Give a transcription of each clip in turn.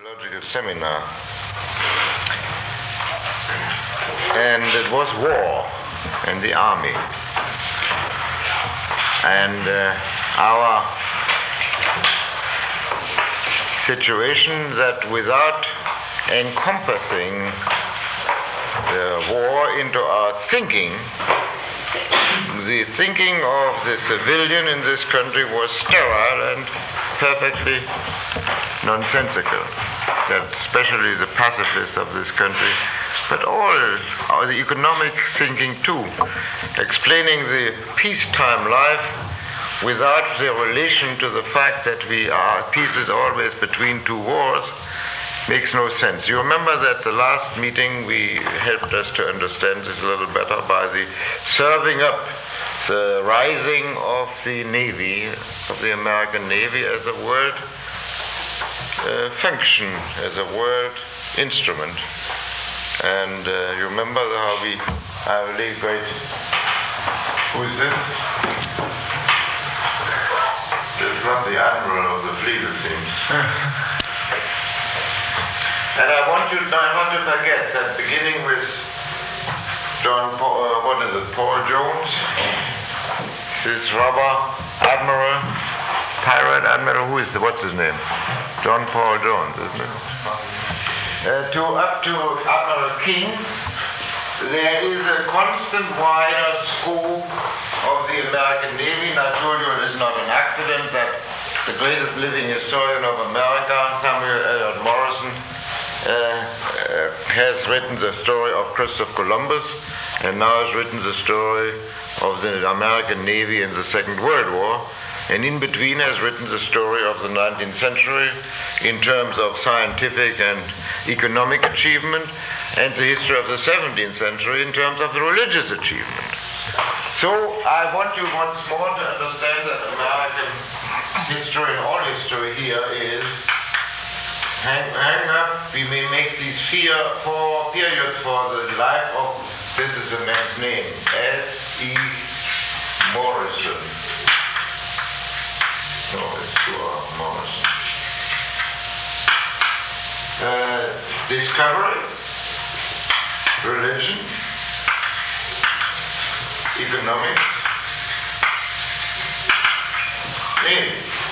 theological seminar, and it was war in the army, and our situation that without encompassing the war into our thinking, the thinking of the civilian in this country was sterile and perfectly nonsensical. That especially the pacifists of this country, but all the economic thinking too, explaining the peacetime life without the relation to the fact that peace is always between two wars, makes no sense. You remember that the last meeting we helped us to understand this a little better by the serving up the rising of the Navy, of the American Navy, as a world function, as a world instrument. And you remember how we have a really great, who is this? It's not the admiral of the fleet, it seems. And I want to forget that beginning with Paul Jones, this robber admiral, pirate admiral, what's his name? John Paul Jones, isn't it? Up to Admiral King, there is a constant wider scope of the American Navy. And I told you it is not an accident that the greatest living historian of America, Samuel Eliot Morison, has written the story of Christopher Columbus, and now has written the story of the American Navy in the Second World War, and in between has written the story of the 19th century in terms of scientific and economic achievement, and the history of the 17th century in terms of the religious achievement. So I want you once more to understand that American history and all history here is hang up. We may make these four periods for the life of, this is the man's name, S.E. Morison. No, it's Stuart Morison. Discovery, religion, economics, navy.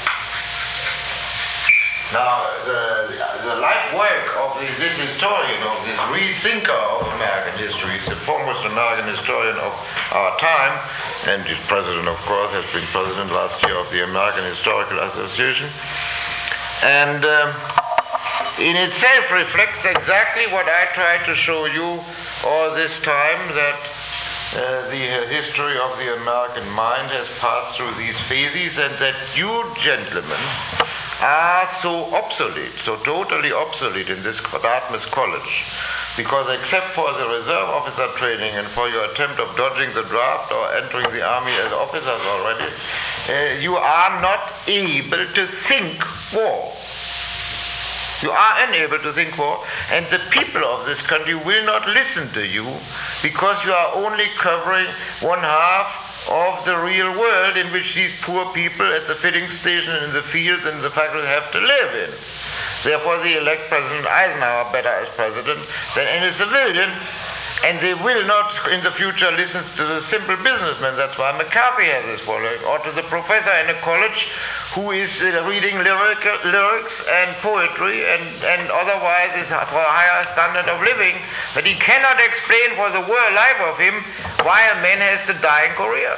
Now, the life work of this historian, of this rethinker of American history, is the foremost American historian of our time, and his president, of course, has been president last year of the American Historical Association, and in itself reflects exactly what I tried to show you all this time, that the history of the American mind has passed through these phases, and that you gentlemen are so obsolete, so totally obsolete in this Dartmouth College, because except for the reserve officer training and for your attempt of dodging the draft or entering the army as officers already, you are not able to think war. You are unable to think war, and the people of this country will not listen to you because you are only covering one half of the real world in which these poor people at the filling station and in the fields and the factories have to live in. Therefore, they elect President Eisenhower better as president than any civilian, and they will not in the future listen to the simple businessman. That's why McCarthy has this following, or to the professor in a college who is reading lyrics and poetry and otherwise is for a higher standard of living, but he cannot explain for the world life of him why a man has to die in Korea.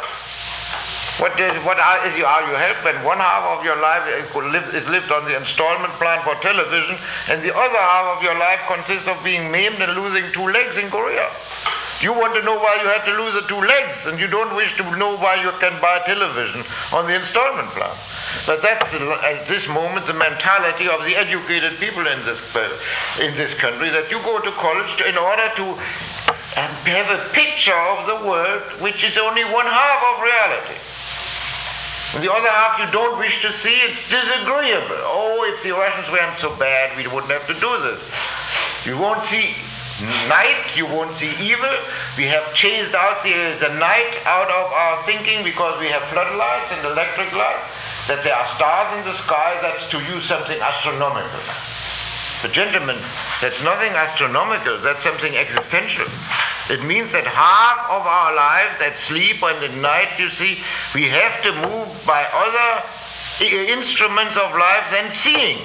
Are you helped when one half of your life is lived on the installment plan for television, and the other half of your life consists of being maimed and losing 2 legs in Korea? You want to know why you had to lose the 2 legs, and you don't wish to know why you can buy television on the installment plan. But that's at this moment the mentality of the educated people in this country, that you go to college in order to have a picture of the world which is only one half of reality. And the other half you don't wish to see. It's disagreeable. Oh, if the Russians weren't so bad, we wouldn't have to do this. You won't see night, you won't see evil. We have chased out the night out of our thinking because we have floodlights and electric lights, that there are stars in the sky. That's to use something astronomical. But gentlemen, that's nothing astronomical, that's something existential. It means that half of our lives at sleep and at night, you see, we have to move by other instruments of life than seeing.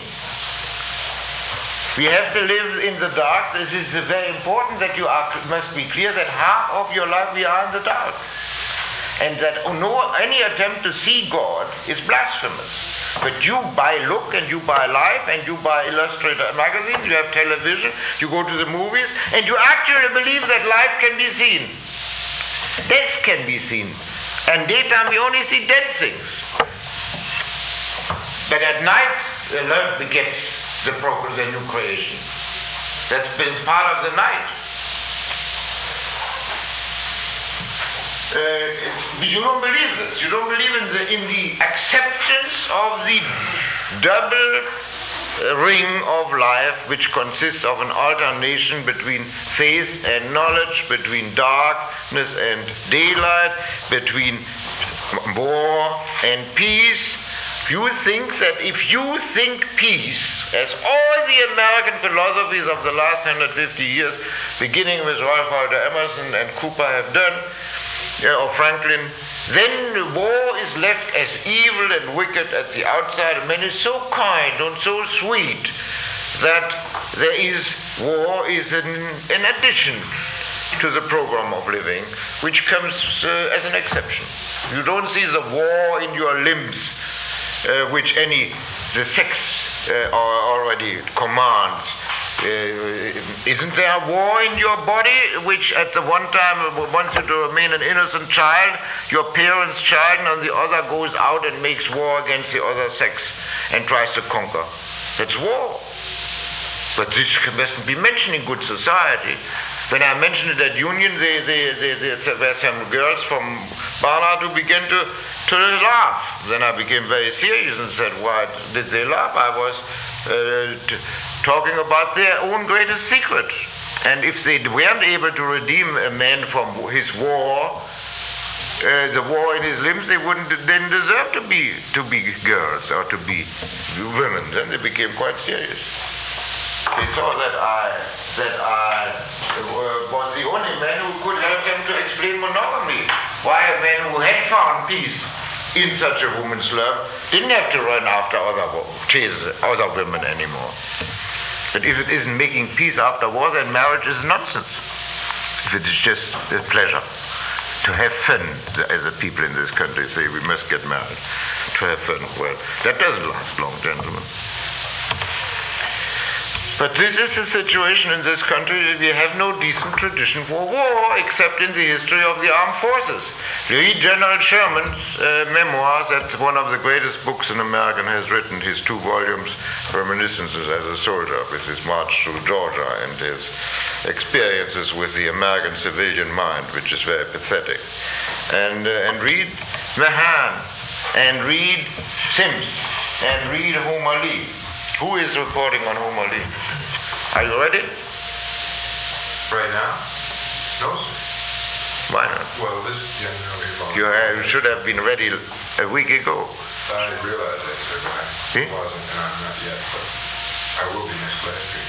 We have to live in the dark. This is very important that you must be clear that half of your life we are in the dark. And that any attempt to see God is blasphemous. But you buy look and you buy life and you buy illustrated magazines, you have television, you go to the movies, and you actually believe that life can be seen. Death can be seen. And daytime we only see dead things. But at night, the Lord begets the progress, the new creation. That's been part of the night. You don't believe this. You don't believe in the acceptance of the double ring of life, which consists of an alternation between faith and knowledge, between darkness and daylight, between war and peace. You think that if you think peace, as all the American philosophies of the last 150 years, beginning with Ralph Waldo Emerson and Cooper have done, or Franklin, then war is left as evil and wicked at the outside, and man is so kind and so sweet that war is an addition to the program of living, which comes as an exception. You don't see the war in your limbs, which the sex already commands. Isn't there a war in your body which at the one time wants you to remain an innocent child, your parent's child, and on the other goes out and makes war against the other sex and tries to conquer? That's war. But this mustn't be mentioned in good society. When I mentioned it at Union, there were some girls from Barnard who began to laugh. Then I became very serious and said, why did they laugh? I was talking about their own greatest secret. And if they weren't able to redeem a man from his war, the war in his limbs, they wouldn't then deserve to be girls or to be women. Then they became quite serious. They saw that I was the only man who could help them to explain monogamy. Why a man who had found peace in such a woman's love didn't have to run after chase other women anymore. But if it isn't making peace after war, then marriage is nonsense. If it is just a pleasure to have fun, as the people in this country say, we must get married to have fun. Well, that doesn't last long, gentlemen. But this is the situation in this country. We have no decent tradition for war except in the history of the armed forces. Read General Sherman's memoirs. That's one of the greatest books an American has written, his 2 volumes, Reminiscences as a Soldier, with his march through Georgia and his experiences with the American civilian mind, which is very pathetic. And read Mahan, and read Sims, and read Homer Lee. Who is reporting on Homer Lee? Are you ready? Right now? No, sir. Why not? Well, this generally You should have been ready a week ago. I didn't realize that, sir, but I wasn't, and I'm not yet, but I will be next last week.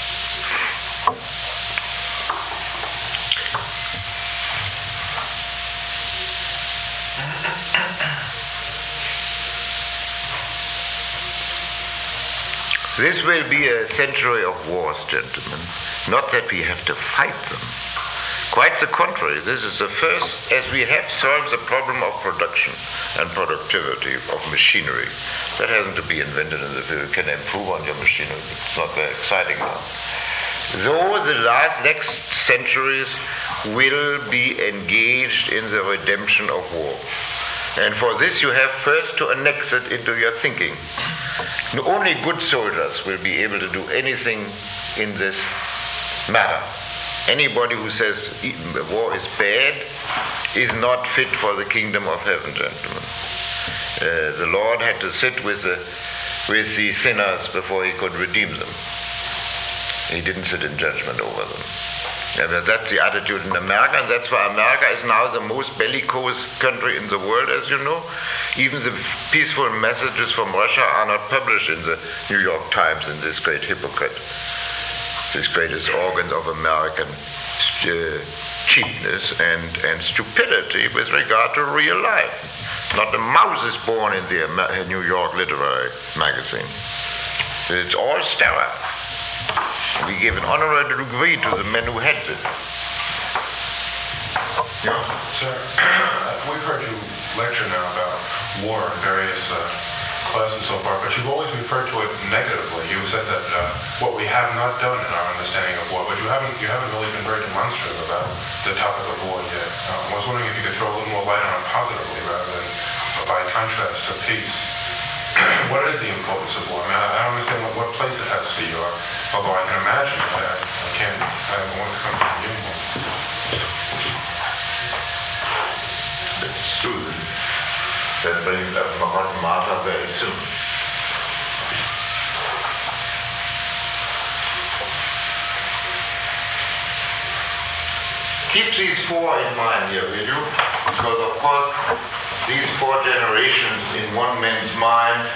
This will be a century of wars, gentlemen. Not that we have to fight them. Quite the contrary. This is the first, as we have solved the problem of production and productivity of machinery. That hasn't to be invented in the field. You can improve on your machinery. It's not very exciting now. Though the next centuries will be engaged in the redemption of war. And for this you have first to annex it into your thinking. Only good soldiers will be able to do anything in this matter. Anybody who says war is bad is not fit for the kingdom of heaven, gentlemen. The Lord had to sit with the sinners before he could redeem them. He didn't sit in judgment over them. And that's the attitude in America, and that's why America is now the most bellicose country in the world, as you know. Even the peaceful messages from Russia are not published in the New York Times, in this great hypocrite, this greatest organ of American cheapness and stupidity with regard to real life. Not a mouse is born in the New York Literary Magazine. It's all sterile. We give an honorary degree to the men who heads it. Yeah. Sir, we've heard you lecture now about war in various classes so far, but you've always referred to it negatively. You said that what we have not done in our understanding of war, but you haven't really been very demonstrative about the topic of war yet. I was wondering if you could throw a little more light on it positively rather than by contrast to peace. What is the importance of war? I mean, I don't understand what place it has for you, although I can imagine it. I don't want to come to you anymore. That's true. That brings up Mahatma Mata very soon. Keep these four in mind here, will you? Because of course, these four generations in one man's mind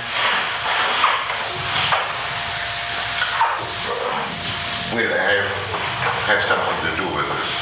will have something to do with this.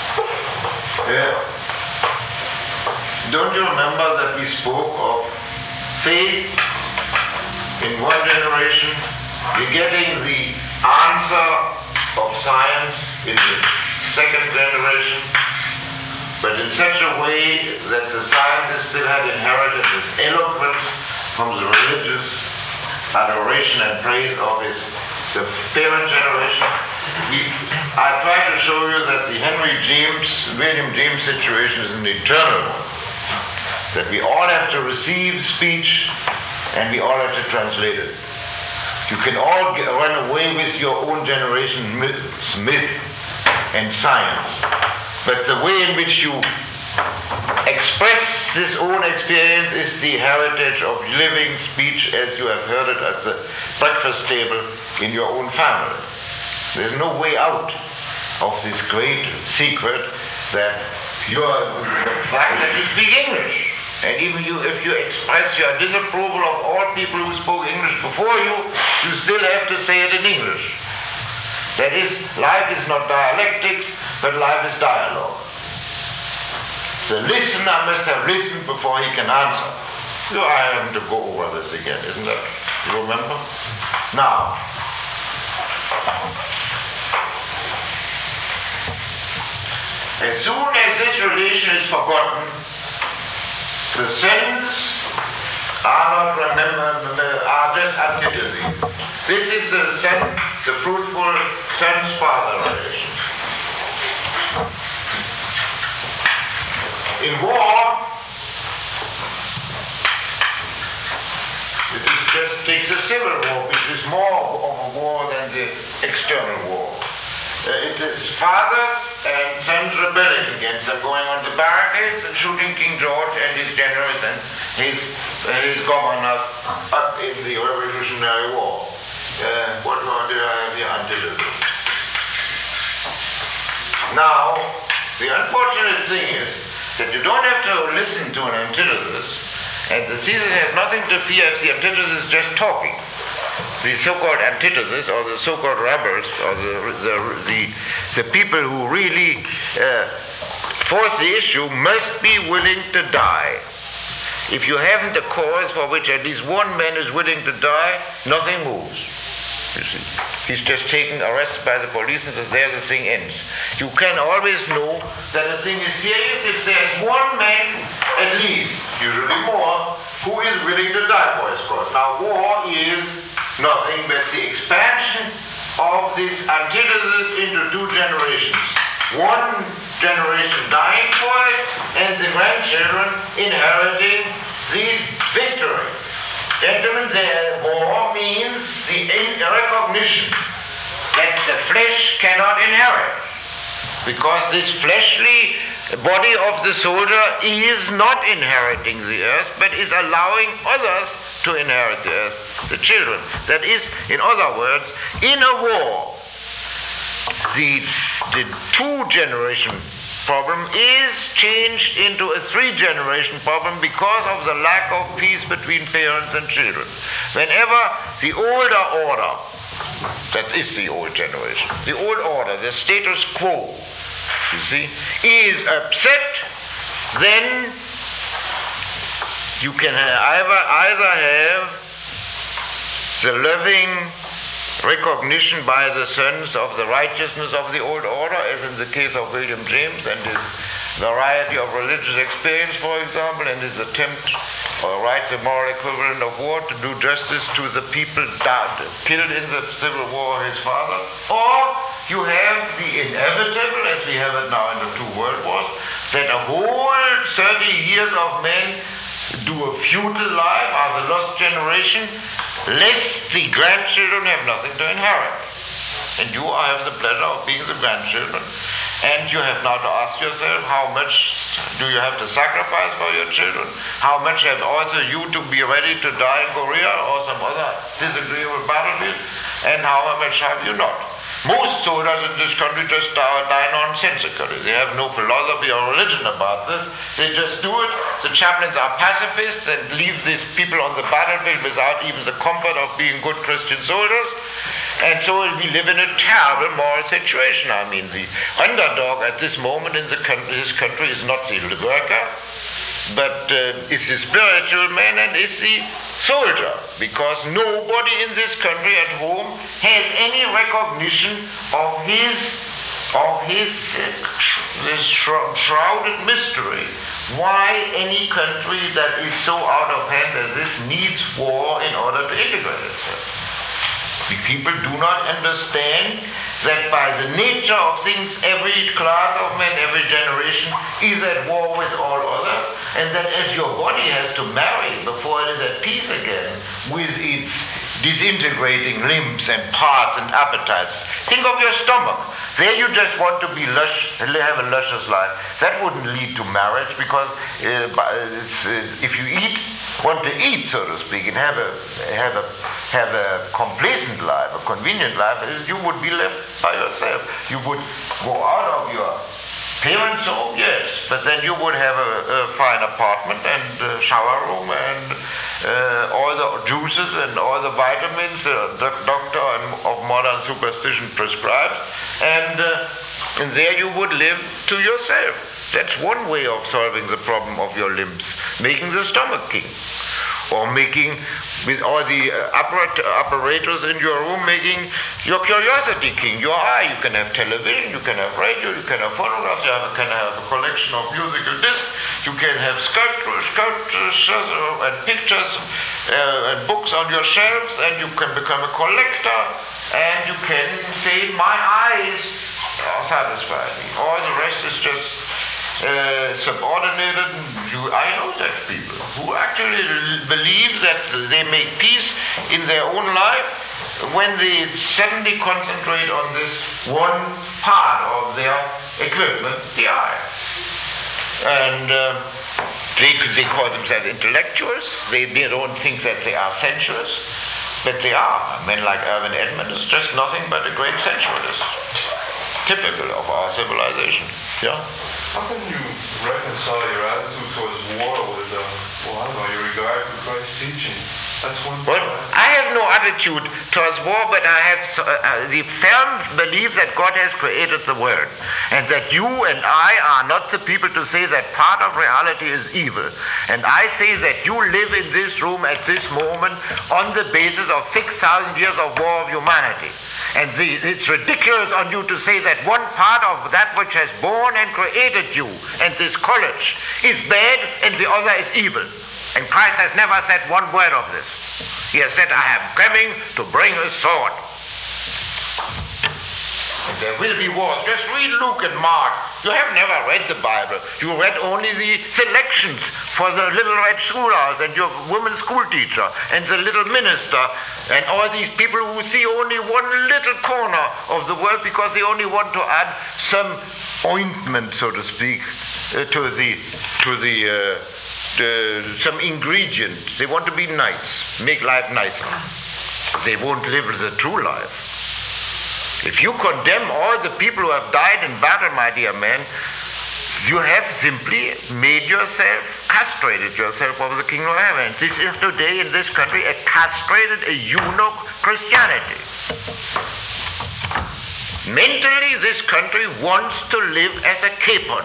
Don't you remember that we spoke of faith in one generation, getting the answer of science in the second generation, but in such a way that the scientist still had inherited his eloquence from the religious adoration and praise of the parent generation? I tried to show you that the William James situation is an eternal one. That we all have to receive speech and we all have to translate it. You can all run away with your own generation's myth and science, but the way in which you express this own experience is the heritage of living speech as you have heard it at the breakfast table in your own family. There's no way out of this great secret that the fact that you speak English. And even if you express your disapproval of all people who spoke English before you, you still have to say it in English. That is, life is not dialectics, but life is dialogue. The listener must have listened before he can answer. So I have to go over this again, isn't that? You remember? Now, as soon as this relation is forgotten, the sins are not remembered, are just antitheses. This is the fruitful son-father relation. In war, takes a civil war, which is more of a war than the external war. It is fathers and sons rebelling against them, going on the barricades and shooting King George and his generals and his governors up in the Revolutionary War. What are the antitheses? Now, the unfortunate thing is that you don't have to listen to an antithesis, and the thesis has nothing to fear if the antithesis is just talking. The so-called antithesis, or the so-called rebels, or the people who really force the issue must be willing to die. If you haven't a cause for which at least one man is willing to die, nothing moves. You see, he's just taken arrested by the police, and there the thing ends. You can always know that a thing is serious if there's one man, at least, usually more, who is willing to die for his cause. Now, war is nothing but the expansion of this antithesis into two generations. One generation dying for it, and the grandchildren inheriting the victory. Gentlemen, war means the recognition that the flesh cannot inherit, because this fleshly body of the soldier is not inheriting the earth, but is allowing others to inherit the earth, the children. That is, in other words, in a war, the two-generation problem is changed into a three-generation problem because of the lack of peace between parents and children. Whenever the older order, that is the old generation, the old order, the status quo, you see, is upset, then you can either have the loving recognition by the sons of the righteousness of the old order, as in the case of William James and his variety of religious experience, for example, and his attempt, or right, the moral equivalent of war, to do justice to the people killed in the civil war, his father. Or you have the inevitable, as we have it now in the two world wars, that a whole 30 years of men do a feudal life, are the lost generation, lest the grandchildren have nothing to inherit. And you have the pleasure of being the grandchildren. And you have now to ask yourself, how much do you have to sacrifice for your children? How much have also you to be ready to die in Korea or some other disagreeable battlefield? And how much have you not? Most soldiers in this country just die nonsensically. They have no philosophy or religion about this. They just do it. The chaplains are pacifists and leave these people on the battlefield without even the comfort of being good Christian soldiers. And so we live in a terrible moral situation. I mean, the underdog at this moment in this country is not the worker, but is the spiritual man and is the soldier, because nobody in this country at home has any recognition of this shrouded mystery. Why any country that is so out of hand as this needs war in order to integrate itself. The people do not understand that by the nature of things, every class of men, every generation is at war with all others, and that as your body has to marry before it is at peace again with its disintegrating limbs and parts and appetites. Think of your stomach. There you just want to be lush, have a luscious life. That wouldn't lead to marriage, because if you want to eat, so to speak, and have a complacent life, a convenient life, you would be left by yourself. You would go out of your parents' home, yes, but then you would have a fine apartment and a shower room and all the juices and all the vitamins the doctor of modern superstition prescribes, and there you would live to yourself. That's one way of solving the problem of your limbs, making the stomach king. Or making, with all the apparatus in your room, making your curiosity king, your eye. You can have television, you can have radio, you can have photographs, you can have a collection of musical discs, you can have sculptures and pictures and books on your shelves, and you can become a collector, and you can say, my eyes satisfy me. All the rest is just subordinated. I know such people who actually believe that they make peace in their own life when they suddenly concentrate on this one part of their equipment, the eye. And they call themselves intellectuals. They don't think that they are sensuous, but they are. Men like Irvin Edmund is just nothing but a great sensualist, typical of our civilization. Yeah. How can you reconcile your attitude towards war with, your regard for Christ's teaching? That's one thing. Well, I have no attitude towards war, but I have the firm belief that God has created the world, and that you and I are not the people to say that part of reality is evil. And I say that you live in this room at this moment on the basis of 6,000 years of war of humanity. And it's ridiculous on you to say that one part of that which has born and created you and this college is bad and the other is evil. And Christ has never said one word of this. He has said, I am coming to bring a sword. And there will be wars. Just read Luke and Mark. You have never read the Bible. You read only the selections for the little red schoolhouse and your woman school teacher and the little minister and all these people who see only one little corner of the world because they only want to add some ointment, so to speak, some ingredient. They want to be nice, make life nicer. They won't live the true life. If you condemn all the people who have died in battle, my dear man, You have simply made yourself, castrated yourself of the kingdom of heaven. This is today in this country a castrated, a eunuch Christianity. Mentally, this country wants to live as a capon.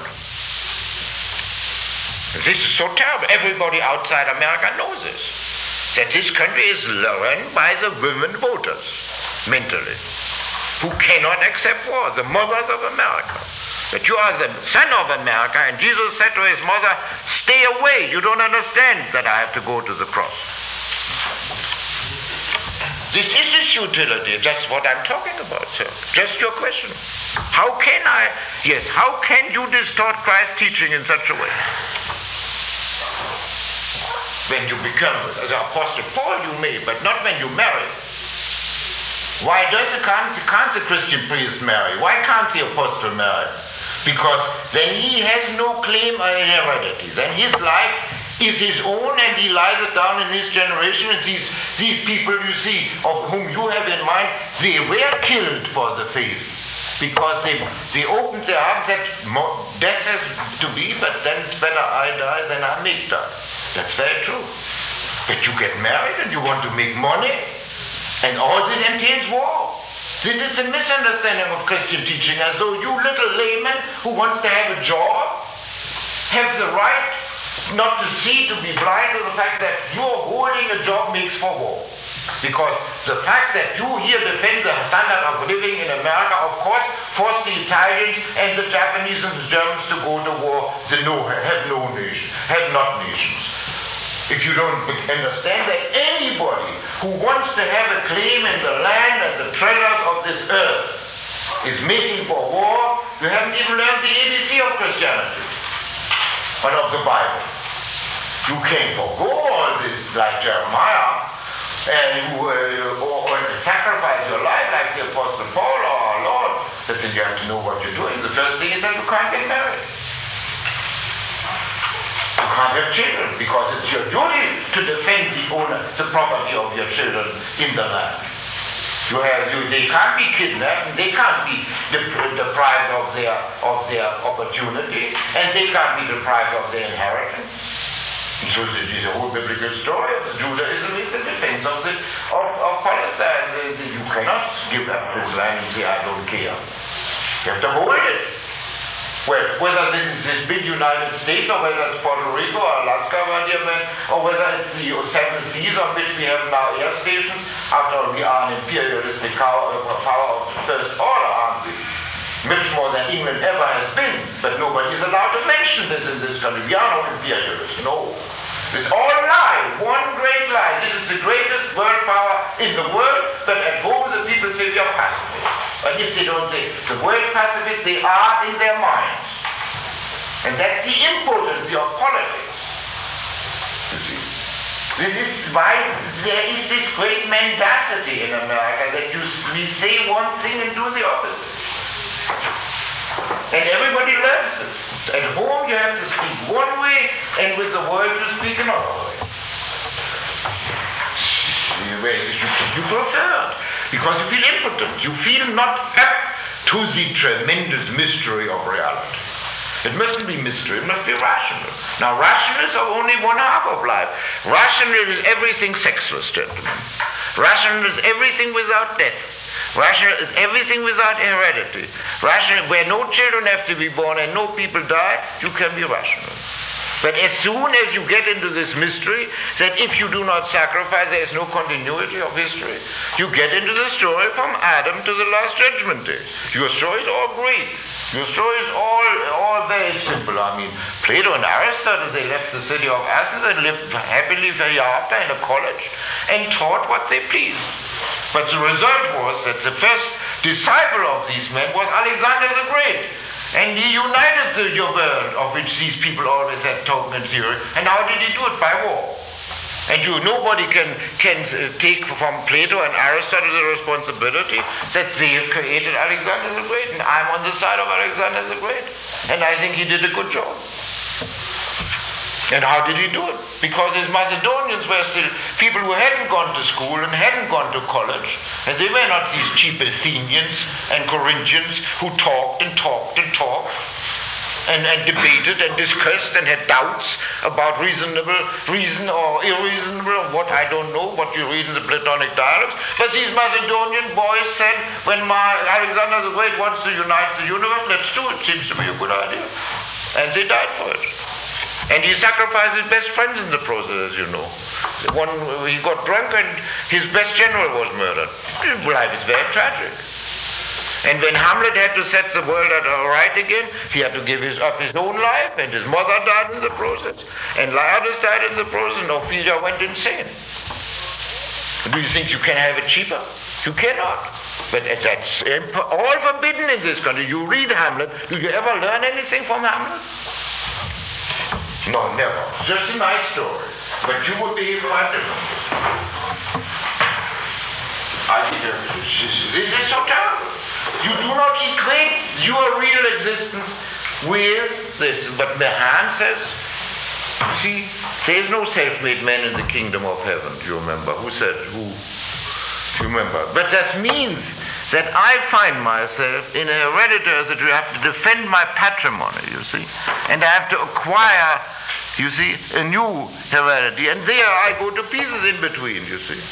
This is so terrible. Everybody outside America knows this. That this country is run by the women voters, mentally, who cannot accept war, the mothers of America. That you are the son of America, and Jesus said to his mother, stay away, you don't understand that I have to go to the cross. This is its utility, that's what I'm talking about, sir. Just your question. How can you distort Christ's teaching in such a way? When you become the Apostle Paul, you may, but not when you marry. Why can't the Christian priest marry? Why can't the apostle marry? Because then he has no claim on heredity. Then his life is his own, and he lies it down in his generation. And these people you see, of whom you have in mind, they were killed for the faith. Because they opened their heart that death has to be, but then it's better I die than I may die. That's very true. But you get married and you want to make money, and all this entails war. This is a misunderstanding of Christian teaching, as though you little layman who wants to have a job have the right not to see, to be blind to the fact that your holding a job makes for war. Because the fact that you here defend the standard of living in America, of course, forced the Italians and the Japanese and the Germans to go to war. They have not nations. If you don't understand that anybody who wants to have a claim in the land and the treasures of this earth is making for war, you haven't even learned the ABC of Christianity, but of the Bible. You can forgo all this like Jeremiah, and you or sacrifice your life like the Apostle Paul or our Lord, but then you have to know what you're doing. The first thing is that you can't get married. You can't have children, because it's your duty to defend the property of your children in the land. They can't be kidnapped, and they can't be deprived of their opportunity, and they can't be deprived of their inheritance. And so it is a whole biblical story of Judaism is the defense of Palestine. You cannot give up this land and say, I don't care. You have to hold it. Well, whether this is this big United States, or whether it's Puerto Rico or Alaska, or whether it's the seven seas on which we have now air stations, after all we are an imperialistic power of the first order, aren't we? Much more than England ever has been, but nobody is allowed to mention this in this country. We are no imperialists, no. It's all a lie, one great lie. This is the greatest world power in the world, but at home the people say we are pacifists. And if they don't say the word pacifist, they are in their minds. And that's the impotency of politics. You see. This is why there is this great mendacity in America, that we say one thing and do the opposite. And everybody learns it. At home you have to speak one way, and with the world you speak another way. You prefer it, because you feel impotent. You feel not up to the tremendous mystery of reality. It mustn't be mystery, it must be rational. Now, rationalists are only one half of life. Rational is everything sexless, gentlemen. Rational is everything without death. Rational is everything without heredity. Rational, where no children have to be born and no people die, you can be rational. But as soon as you get into this mystery, that if you do not sacrifice, there is no continuity of history, you get into the story from Adam to the Last Judgment Day. Your story is all Greek. Your story is all very simple. I mean, Plato and Aristotle, they left the city of Athens and lived happily ever after in a college and taught what they pleased. But the result was that the first disciple of these men was Alexander the Great. And he united the world, of which these people always had talk and theory. And how did he do it? By war. And nobody can take from Plato and Aristotle the responsibility that they created Alexander the Great. And I'm on the side of Alexander the Great. And I think he did a good job. And how did he do it? Because his Macedonians were still people who hadn't gone to school and hadn't gone to college. And they were not these cheap Athenians and Corinthians who talked and talked and talked. and debated and discussed and had doubts about reason or irreasonable, or what I don't know, what you read in the Platonic dialogues. But these Macedonian boys said, when Alexander the Great wants to unite the universe, let's do it. Seems to be a good idea. And they died for it. And he sacrificed his best friends in the process, as you know. He got drunk and his best general was murdered. Life is very tragic. And when Hamlet had to set the world right again, he had to give up his own life, and his mother died in the process, and Laertes died in the process, and Ophelia went insane. Do you think you can have it cheaper? You cannot. But that's all forbidden in this country. You read Hamlet. Do you ever learn anything from Hamlet? No, never. Just a nice story. But you would behave quite differently. This is so terrible. You do not equate your real existence with this. But Mehan says, see, there is no self-made man in the kingdom of heaven. Do you remember? Who said, who? Do you remember? But that means that I find myself in a hereditary that you have to defend my patrimony, you see. And I have to acquire, you see, a new heredity. And there I go to pieces in between, you see.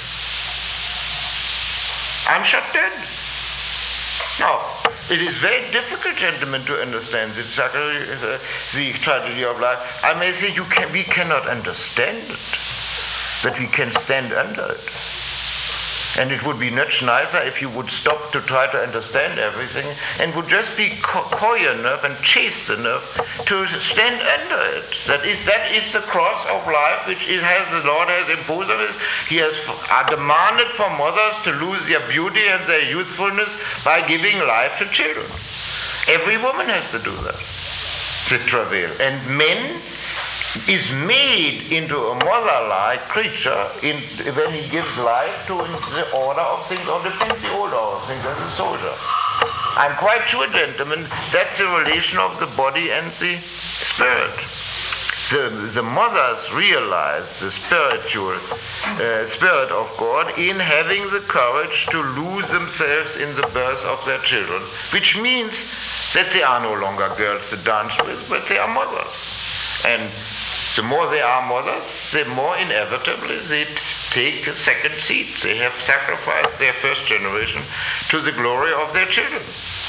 I'm shut dead. Now, it is very difficult, gentlemen, to understand this, the tragedy of life. I may say we cannot understand it, but we can stand under it. And it would be much nicer if you would stop to try to understand everything and would just be coy enough and chaste enough to stand under it. That is the cross of life which the Lord has imposed on us. He has demanded from mothers to lose their beauty and their youthfulness by giving life to children. Every woman has to do that. The travail. And men is made into a mother-like creature when he gives life to the order of things, or defends the order of things as a soldier. I'm quite sure, gentlemen, that's the relation of the body and the spirit. The mothers realize the spiritual spirit of God in having the courage to lose themselves in the birth of their children, which means that they are no longer girls to dance with, but they are mothers. And the more they are mothers, the more inevitably they take a second seat. They have sacrificed their first generation to the glory of their children.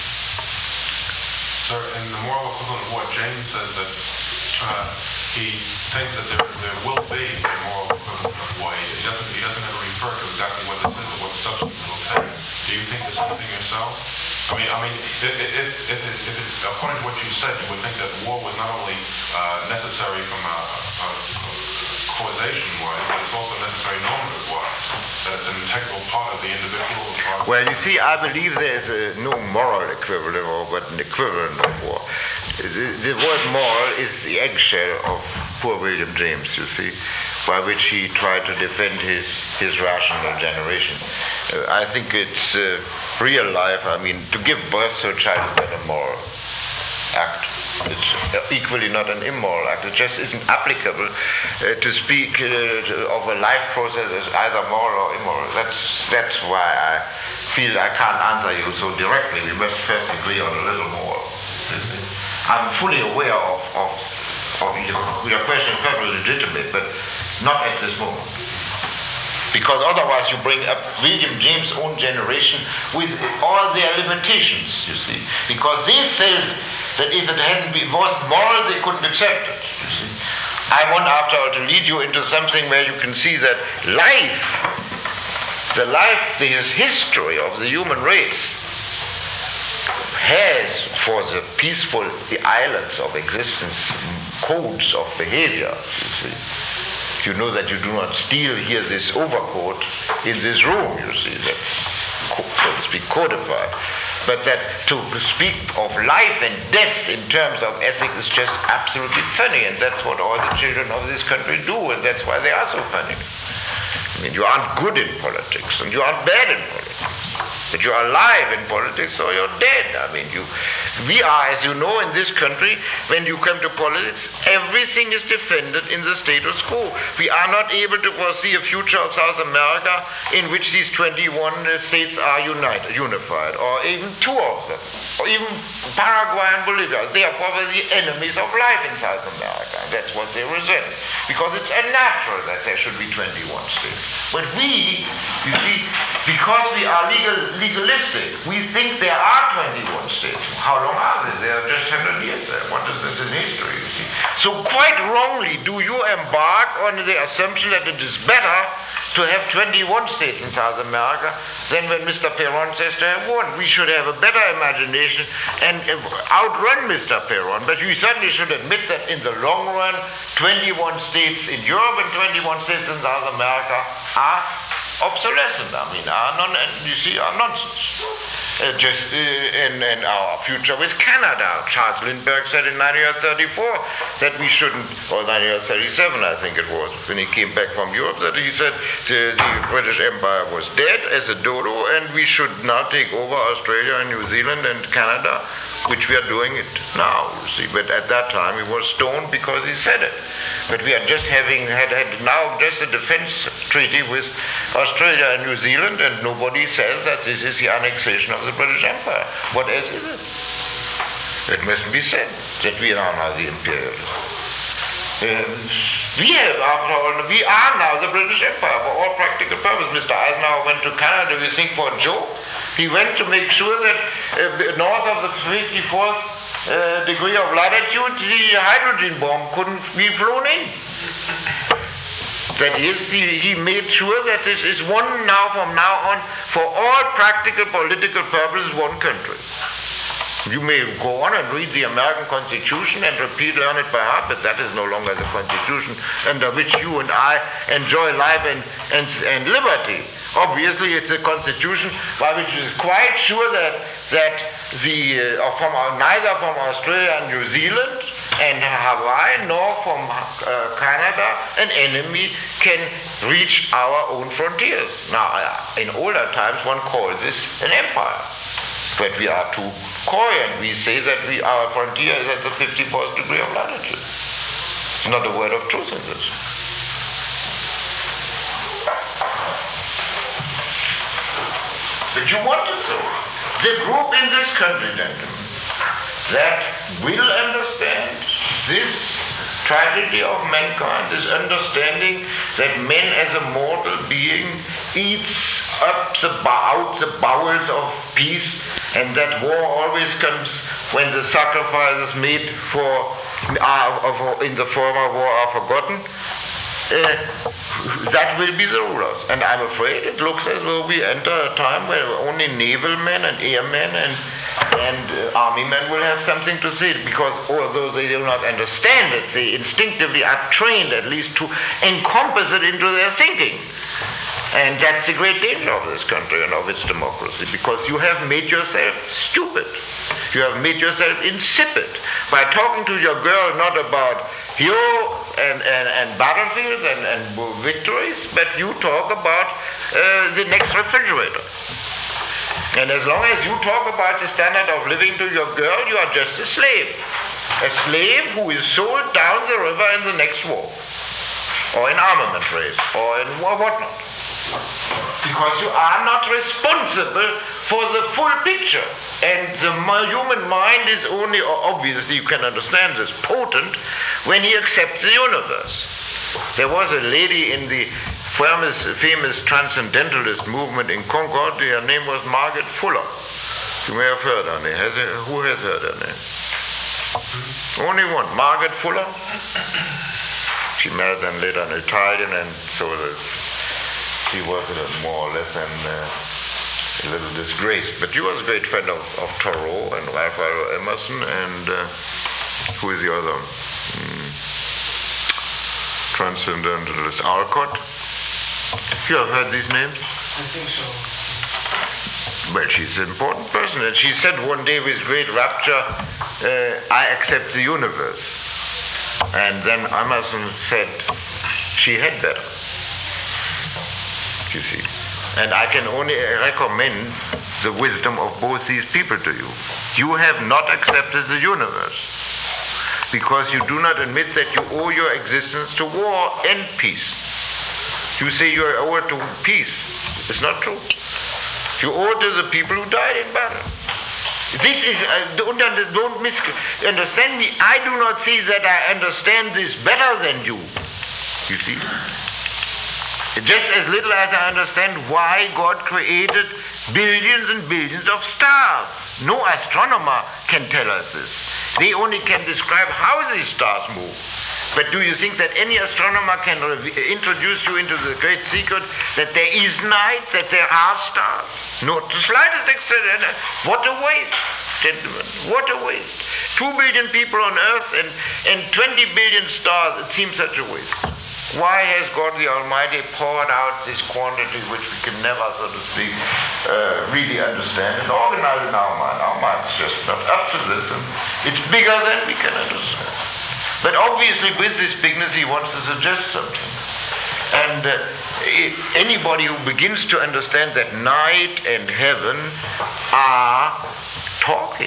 Sir, in the moral equivalent of what James says, that he thinks that there will be a moral equivalent of war. He doesn't ever refer to exactly what this is or what substance it will take. Do you think the same thing yourself? I mean, if according to what you said, you would think that war was not only necessary from a causation-wise, but it's also necessary normative-wise. That it's an integral part of the individual. Well, you see, I believe there's no moral equivalent of war, but an equivalent of war. The word moral is the eggshell of poor William James, you see, by which he tried to defend his rational generation. I think it's real life. I mean, to give birth to a child is not a moral act. It's equally not an immoral act. It just isn't applicable to speak of a life process as either moral or immoral. That's why I feel I can't answer you so directly. We must first agree on a little more. I'm fully aware of your question is perfectly legitimate, but not at this moment. Because otherwise you bring up William James' own generation with all their limitations, you see. Because they felt that if it wasn't moral, they couldn't accept it, you see. I want, after all, to lead you into something where you can see that the history of the human race has, for the islands of existence, codes of behavior, you see. You know that you do not steal here this overcoat in this room, you see, that's, so to speak, codified. But that to speak of life and death in terms of ethics is just absolutely funny, and that's what all the children of this country do, and that's why they are so funny. I mean, you aren't good in politics, and you aren't bad in politics. That you're alive in politics or you're dead. I mean, we are, as you know, in this country, when you come to politics, everything is defended in the status quo. We are not able to foresee a future of South America in which these 21 states are unified, or even two of them, or even Paraguay and Bolivia. Therefore, we're the enemies of life in South America. That's what they resent, because it's unnatural that there should be 21 states. But we, you see, because we are legalistic, we think there are 21 states. How long are they? They are just 100 years there. What is this in history, you see? So quite wrongly do you embark on the assumption that it is better to have 21 states in South America than when Mr. Perón says to have one. We should have a better imagination and outrun Mr. Perón. But we certainly should admit that in the long run, 21 states in Europe and 21 states in South America are obsolescent. I mean, are nonsense. In our future with Canada. Charles Lindbergh said in 1934 that we shouldn't, or 1937 I think it was, when he came back from Europe, that he said the British Empire was dead as a dodo and we should now take over Australia and New Zealand and Canada, which we are doing it now, you see. But at that time he was stoned because he said it. But we are just had now just a defense treaty with Australia and New Zealand, and nobody says that this is the annexation of the British Empire. What else is it? It must be said that we are now the imperialists. We are now the British Empire for all practical purposes. Mr. Eisenhower went to Canada, we think, for a joke. He went to make sure that north of the 54th degree of latitude, the hydrogen bomb couldn't be flown in. That is, he made sure that this is from now on, for all practical political purposes, one country. You may go on and read the American Constitution and learn it by heart, but that is no longer the Constitution under which you and I enjoy life and liberty. Obviously, it's a Constitution by which it is quite sure that neither from Australia and New Zealand and Hawaii nor from Canada an enemy can reach our own frontiers. Now, in older times, one calls this an empire. But we are too coy and we say that our frontier is at the 54th degree of latitude. There's not a word of truth in this. But you want it so. The group in this country, gentlemen, that will understand this tragedy of mankind, this understanding that man as a mortal being eats up out the bowels of peace, and that war always comes when the sacrifices made in the former war are forgotten. That will be the rulers. And I'm afraid it looks as though we enter a time where only naval men and airmen and army men will have something to say, because although they do not understand it, they instinctively are trained at least to encompass it into their thinking. And that's the great danger of this country and of its democracy, because you have made yourself stupid. You have made yourself insipid by talking to your girl not about heroes and battlefields and victories, but you talk about the next refrigerator. And as long as you talk about the standard of living to your girl, you are just a slave. A slave who is sold down the river in the next war, or in armament race, or in whatnot. Because you are not responsible for the full picture. And the human mind is only, obviously you can understand this, potent when he accepts the universe. There was a lady in the famous transcendentalist movement in Concord. Her name was Margaret Fuller. You may have heard her name. Who has heard her name? Only one, Margaret Fuller. She married then later an Italian, and so she was more or less a little disgraced. But she was a great friend of Thoreau and Ralph Waldo Emerson, and who is the other? Transcendentalist Alcott. You have heard these names? I think so. Well, she's an important person, and she said one day with great rapture, I accept the universe. And then Emerson said she had better. You see. And I can only recommend the wisdom of both these people to you. You have not accepted the universe because you do not admit that you owe your existence to war and peace. You say you owe it to peace. It's not true. You owe it to the people who died in battle. This is, don't misunderstand me. I do not say that I understand this better than you. You see? Just as little as I understand why God created billions and billions of stars. No astronomer can tell us this. They only can describe how these stars move. But do you think that any astronomer can introduce you into the great secret that there is night, that there are stars? Not the slightest extent. What a waste, gentlemen. What a waste. 2 billion people on Earth and 20 billion stars. It seems such a waste. Why has God the Almighty poured out this quantity which we can never, so to speak, really understand and organize in our mind? Our mind is just not up to this, and it's bigger than we can understand. But obviously with this bigness he wants to suggest something. And anybody who begins to understand that night and heaven are talking,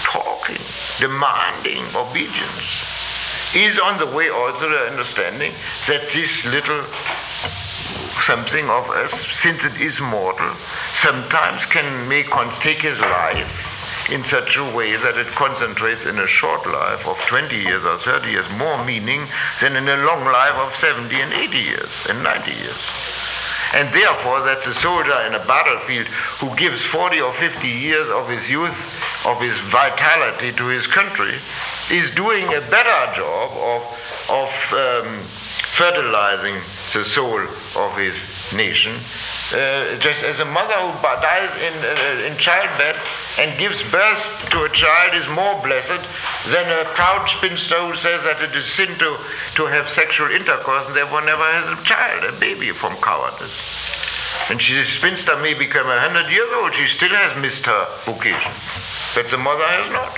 demanding obedience, is on the way also to understanding that this little something of us, since it is mortal, sometimes can take his life in such a way that it concentrates in a short life of 20 years or 30 years more meaning than in a long life of 70 and 80 years and 90 years. And therefore that the soldier in a battlefield who gives 40 or 50 years of his youth, of his vitality to his country, is doing a better job of fertilizing the soul of his nation. Just as a mother who dies in childbed and gives birth to a child is more blessed than a proud spinster who says that it is sin to have sexual intercourse and therefore never has a child, a baby, from cowardice. And the spinster may become 100 years old, she still has missed her vocation, but the mother has not.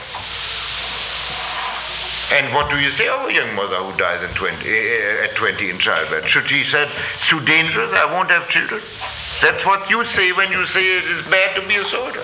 And what do you say of a young mother who dies at 20 in childbed? Should she say, it's too dangerous, I won't have children? That's what you say when you say it is bad to be a soldier.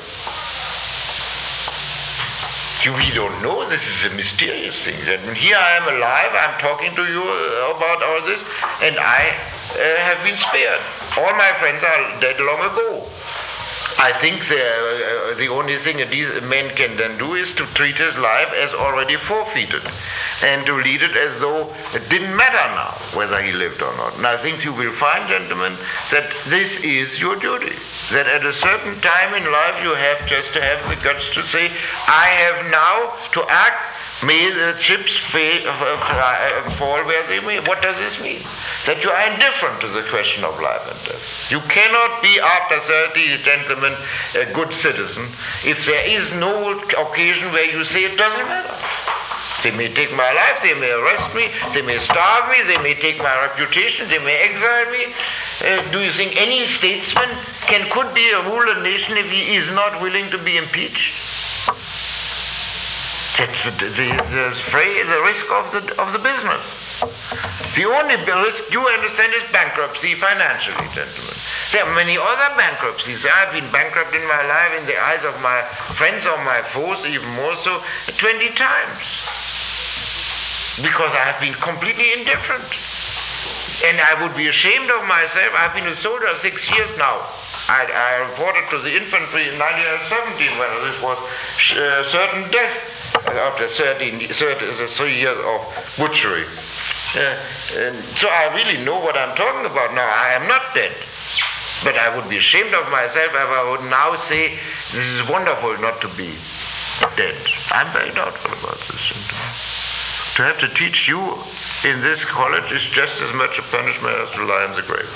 We don't know, this is a mysterious thing. Here I am alive, I'm talking to you about all this, and I have been spared. All my friends are dead long ago. I think the only thing a man can then do is to treat his life as already forfeited and to lead it as though it didn't matter now whether he lived or not. And I think you will find, gentlemen, that this is your duty. That at a certain time in life you have just to have the guts to say, I have now to act. May the chips fall where they may. What does this mean? That you are indifferent to the question of life and death. You cannot be, after 30, gentlemen, a good citizen if there is no occasion where you say it doesn't matter. They may take my life, they may arrest me, they may starve me, they may take my reputation, they may exile me. Do you think any statesman could be a rule a nation if he is not willing to be impeached? That's the risk of the business. The only risk you understand is bankruptcy financially, gentlemen. There are many other bankruptcies. I've been bankrupt in my life in the eyes of my friends or my foes, even more so, 20 times. Because I have been completely indifferent. And I would be ashamed of myself. I've been a soldier 6 years now. I reported to the infantry in 1917 when this was certain death after 3 years of butchery. So I really know what I'm talking about now. I am not dead. But I would be ashamed of myself if I would now say, this is wonderful not to be dead. I'm very doubtful about this. To have to teach you in this college is just as much a punishment as to lie in the grave.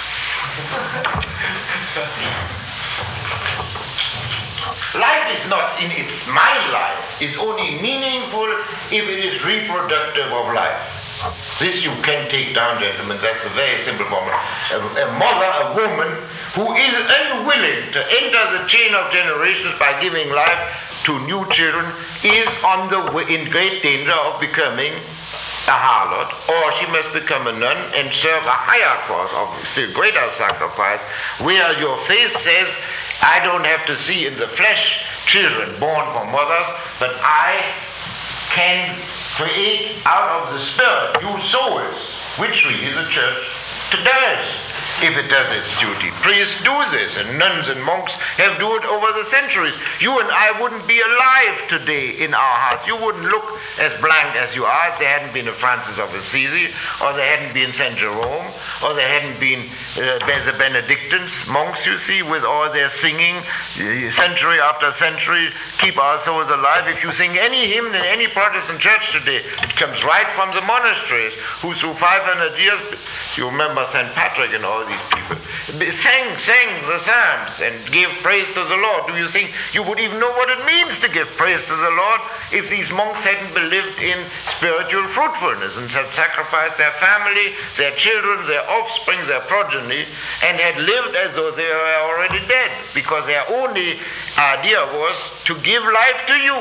Life is not in its my life, is only meaningful if it is reproductive of life. This you can take down, gentlemen, that's a very simple formula. A mother, a woman, who is unwilling to enter the chain of generations by giving life to new children is in great danger of becoming a harlot, or she must become a nun and serve a higher course of still greater sacrifice, where your faith says, I don't have to see in the flesh children born from mothers, but I can create out of the spirit new souls, which really the church does, if it does its duty. Priests do this, and nuns and monks have do it over the centuries. You and I wouldn't be alive today in our hearts. You wouldn't look as blank as you are if there hadn't been a Francis of Assisi, or there hadn't been St. Jerome, or there hadn't been the Benedictines, monks, you see, with all their singing, century after century, keep our souls alive. If you sing any hymn in any Protestant church today, it comes right from the monasteries, who through 500 years, you remember St. Patrick and all these people, sang the psalms and gave praise to the Lord. Do you think you would even know what it means to give praise to the Lord if these monks hadn't believed in spiritual fruitfulness and had sacrificed their family, their children, their offspring, their progeny, and had lived as though they were already dead, because their only idea was to give life to you.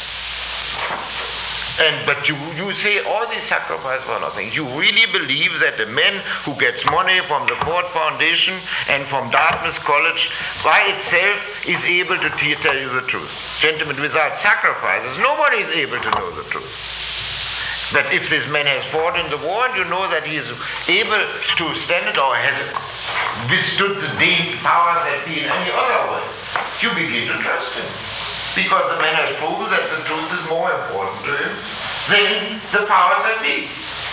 But you say all these sacrifices for nothing. You really believe that the man who gets money from the Ford Foundation and from Dartmouth College by itself is able to tell you the truth? Gentlemen, without sacrifices, nobody is able to know the truth. That if this man has fought in the war, and you know that he is able to stand it, or has withstood the powers that be in any other way, you begin to trust him. Because the man has proven that the truth is more important to him than the powers that be.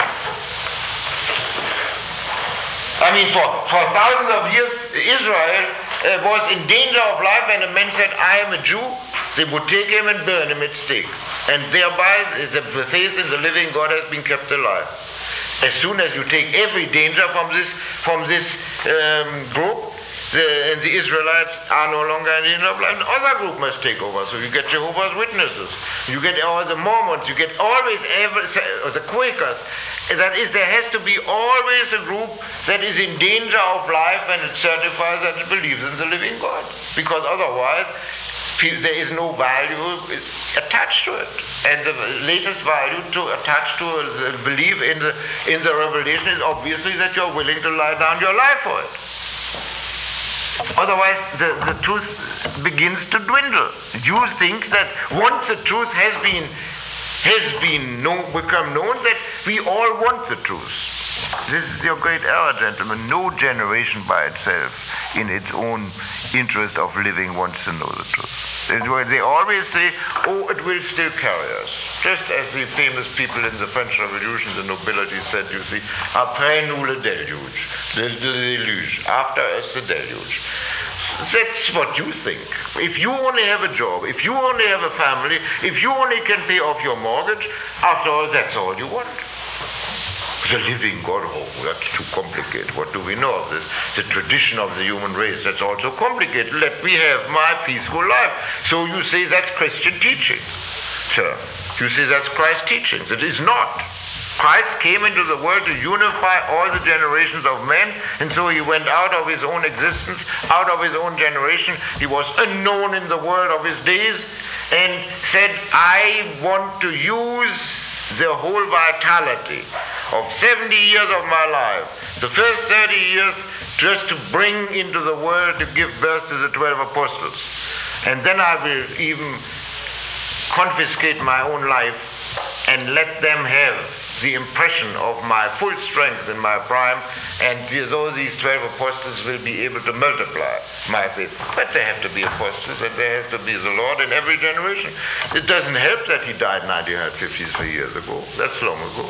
I mean, for thousands of years, Israel was in danger of life, and a man said, I am a Jew. They would take him and burn him at stake. And thereby, the faith in the living God has been kept alive. As soon as you take every danger from this group, and the Israelites are no longer in danger of life, another group must take over. So you get Jehovah's Witnesses, you get all the Mormons, you get always the Quakers. That is, there has to be always a group that is in danger of life, and it certifies that it believes in the living God. Because otherwise, there is no value attached to it. And the latest value to attach to a belief in the revelation is obviously that you're willing to lie down your life for it. Otherwise, the truth begins to dwindle. You think that once the truth has become known, that we all want the truth. This is your great error, gentlemen. No generation by itself, in its own interest of living, wants to know the truth. They always say, oh, it will still carry us. Just as the famous people in the French Revolution, the nobility said, you see, après nous le déluge, the deluge, after us the deluge. That's what you think. If you only have a job, if you only have a family, if you only can pay off your mortgage, after all, that's all you want. The living God, oh, that's too complicated. What do we know of this? The tradition of the human race, that's also complicated. Let me have my peaceful life. So you say that's Christian teaching, sir. You say that's Christ's teachings. It is not. Christ came into the world to unify all the generations of men, and so he went out of his own existence, out of his own generation. He was unknown in the world of his days, and said, I want to use the whole vitality of 70 years of my life, the first 30 years, just to bring into the world, to give birth to the 12 apostles. And then I will even confiscate my own life and let them have the impression of my full strength in my prime, and these 12 apostles will be able to multiply my faith. But there have to be apostles, and there has to be the Lord in every generation. It doesn't help that he died 1953 years ago. That's long ago.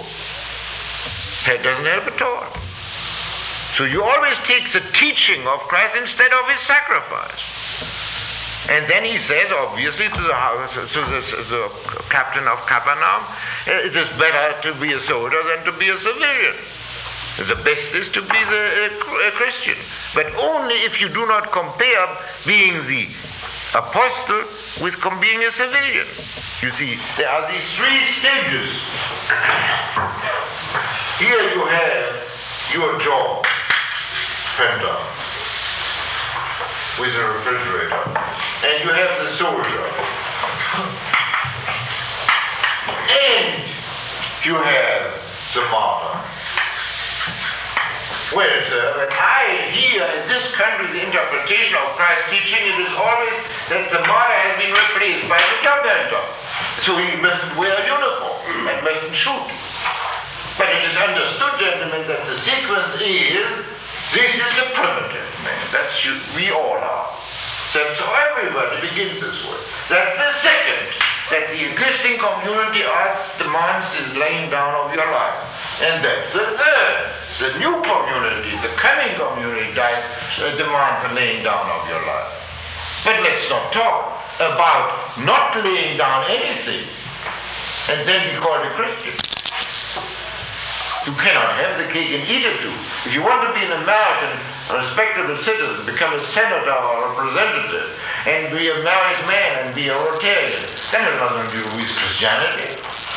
It doesn't help at all. So you always take the teaching of Christ instead of his sacrifice. And then he says, obviously, to the captain of Capernaum, it is better to be a soldier than to be a civilian. The best is to be a Christian. But only if you do not compare being the apostle with being a civilian. You see, there are these three stages. Here you have your job, Penta, with a refrigerator. And you have the soldier. And you have the martyr. Well, sir, when I hear in this country the interpretation of Christ's teaching, it is always that the martyr has been replaced by the commander. So he mustn't wear a uniform and mustn't shoot. But it is understood, gentlemen, that the sequence is, this is the primitive man. That's you, we all are. That's how everybody begins this way. That's the second, that the existing community demands is laying down of your life. And that's the third, the new community, the coming community demands the laying down of your life. But let's not talk about not laying down anything and then be called a Christian. You cannot have the cake and eat it too. If you want to be an American, a respectable citizen, become a senator or representative, and be a married man and be a Rotarian, that has nothing to do with Christianity.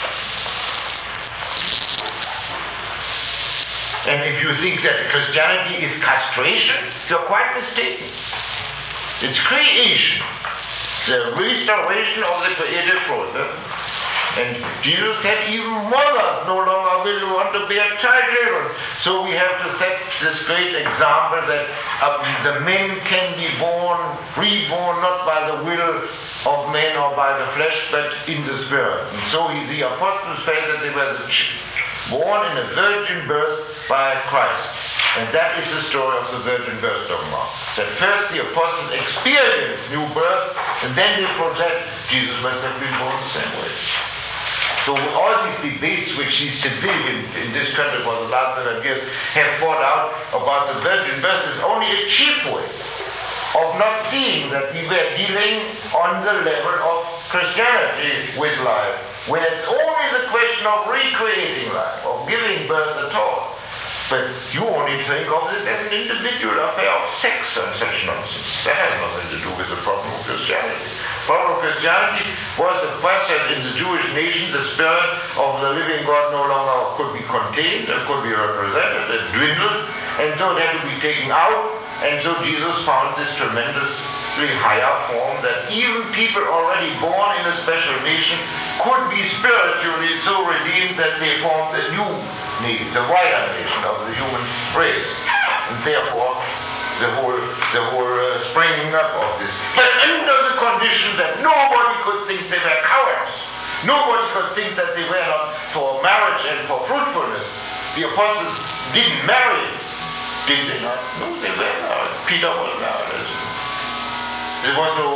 And if you think that Christianity is castration, you're quite mistaken. It's creation, the restoration of the creative process. And Jesus said even mothers no longer will want to bear children. So we have to set this great example that the men can be reborn not by the will of men or by the flesh, but in the spirit. And so the apostles say that they were born in a virgin birth by Christ. And that is the story of the virgin birth dogma. That first the apostles experienced new birth, and then they project Jesus must have been born the same way. So all these debates which these civilians in this country for the last 100 years have fought out about the virgin birth is only a cheap way of not seeing that we were dealing on the level of Christianity with life, when it's always a question of recreating life, of giving birth at all. But you only think of this as an individual affair of sex and such nonsense. That has nothing to do with the problem of Christianity. The problem of Christianity was the fact that in the Jewish nation the spirit of the living God no longer could be contained, it could be represented, it dwindled, and so it had to be taken out. And so Jesus found this tremendously higher form that even people already born in a special nation could be spiritually so redeemed that they formed a new nation, the wider nation of the human race. And therefore, the whole springing up of this. But under the condition that nobody could think they were cowards. Nobody could think that they were not for marriage and for fruitfulness. The apostles didn't marry. Did they not? No, they were married. Peter was married. He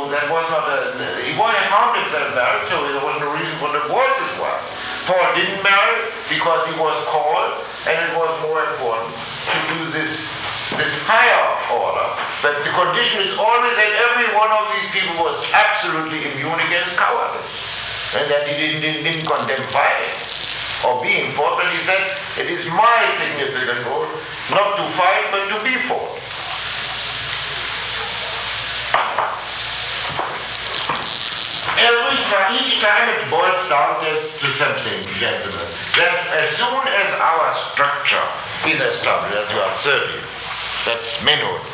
found himself married, so there was no reason for divorce his wife. Paul didn't marry because he was called, and it was more important to do this higher order. But the condition is always that every one of these people was absolutely immune against cowardice, and that he didn't condemn fighting or being fought, but he said, it is my significant role not to fight, but to be fought. Each time it boils down to something, gentlemen, that as soon as our structure is established, as you are certain, that's manhood,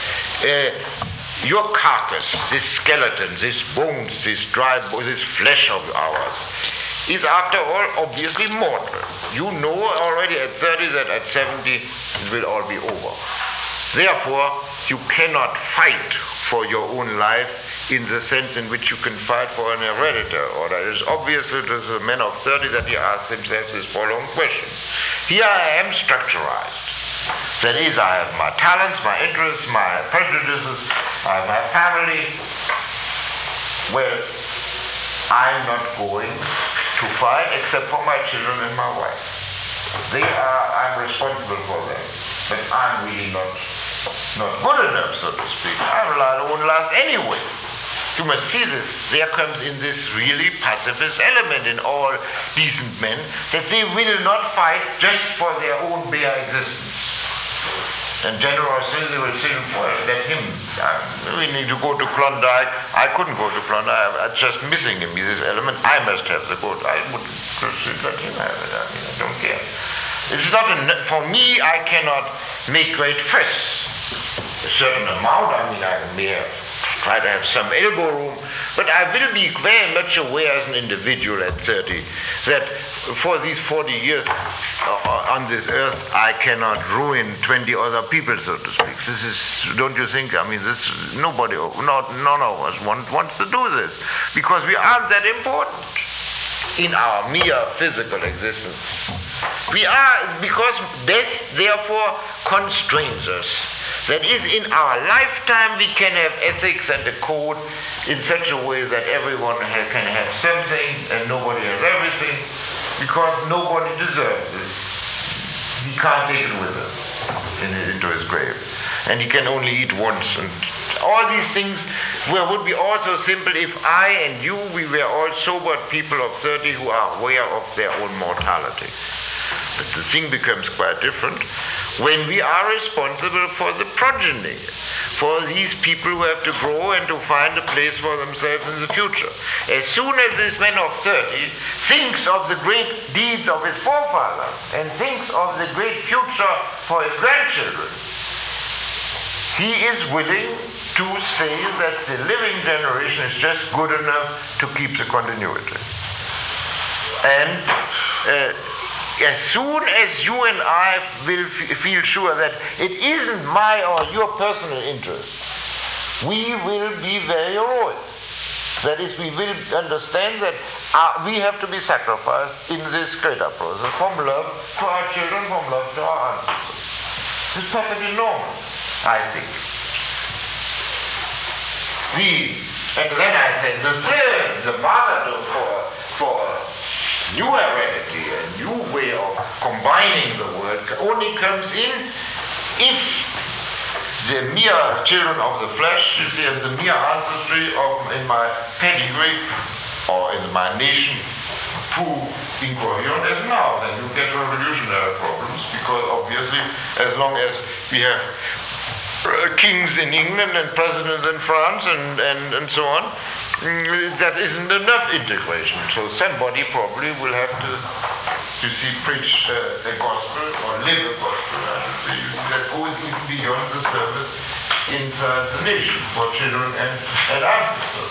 your carcass, this skeleton, this bones, this dry bone, this flesh of ours, is after all obviously mortal. You know already at 30 that at 70 it will all be over. Therefore, you cannot fight for your own life in the sense in which you can fight for an hereditary order. It is obviously to the man of 30 that he asks himself this following question. Here I am structurized. That is, I have my talents, my interests, my prejudices, I have my family. Well, I'm not going to fight except for my children and my wife. I'm responsible for them, but I'm really not good enough, so to speak. I won't last anyway. You must see this. There comes in this really pacifist element in all decent men, that they will not fight just for their own bare existence. And General Silly will say, well, let him. We need to go to Klondike. I couldn't go to Klondike. I'm just missing him, this element. I must have the boat. I wouldn't just let him have it. I don't care. It's not for me, I cannot make great fuss. A certain amount, I may have try to have some elbow room, but I will be very much aware as an individual at 30 that for these 40 years on this earth, I cannot ruin 20 other people, so to speak. This is, don't you think? I mean, this nobody, none of us wants to do this because we aren't that important in our mere physical existence. We are, because death therefore constrains us. That is, in our lifetime we can have ethics and a code in such a way that everyone can have something and nobody has everything, because nobody deserves this. He can't take it with him into his grave. And he can only eat once. And all these things would be also simple if I and you, we were all sober people of 30 who are aware of their own mortality. But the thing becomes quite different when we are responsible for the progeny, for these people who have to grow and to find a place for themselves in the future. As soon as this man of 30 thinks of the great deeds of his forefathers and thinks of the great future for his grandchildren, he is willing to say that the living generation is just good enough to keep the continuity. And as soon as you and I will feel sure that it isn't my or your personal interest, we will be very heroic. That is, we will understand that we have to be sacrificed in this greater process from love to our children, from love to our ancestors. This is perfectly normal, I think. And then I said, the martyrdom for new heredity, a new way of combining the world only comes in if the mere children of the flesh, you see, and the mere ancestry in my pedigree or in my nation prove incoherent as now. Then you get revolutionary problems, because obviously as long as we have kings in England and presidents in France and so on, that isn't enough integration. So somebody probably will have to preach a gospel or live a gospel, I should say, that goes even beyond the service inside the nation for children and ancestors.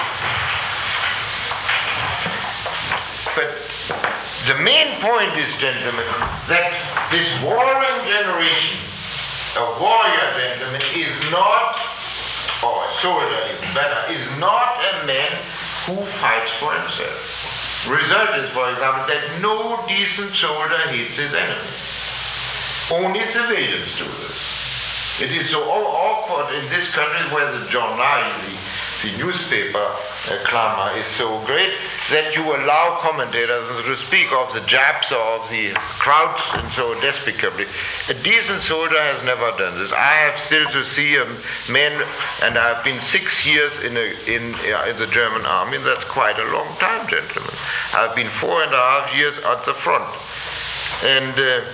But the main point is, gentlemen, that this warring generation, a warrior gentleman, is not, or a soldier even better, is not a man who fights for himself. Result is, for example, that no decent soldier hates his enemy. Only civilians do this. It is so awkward in this country where the journal, the newspaper clamor is so great that you allow commentators to speak of the Japs or of the crowds and so despicably. A decent soldier has never done this. I have still to see a man, and I've been 6 years in the German army. That's quite a long time, gentlemen. I've been 4.5 years at the front. And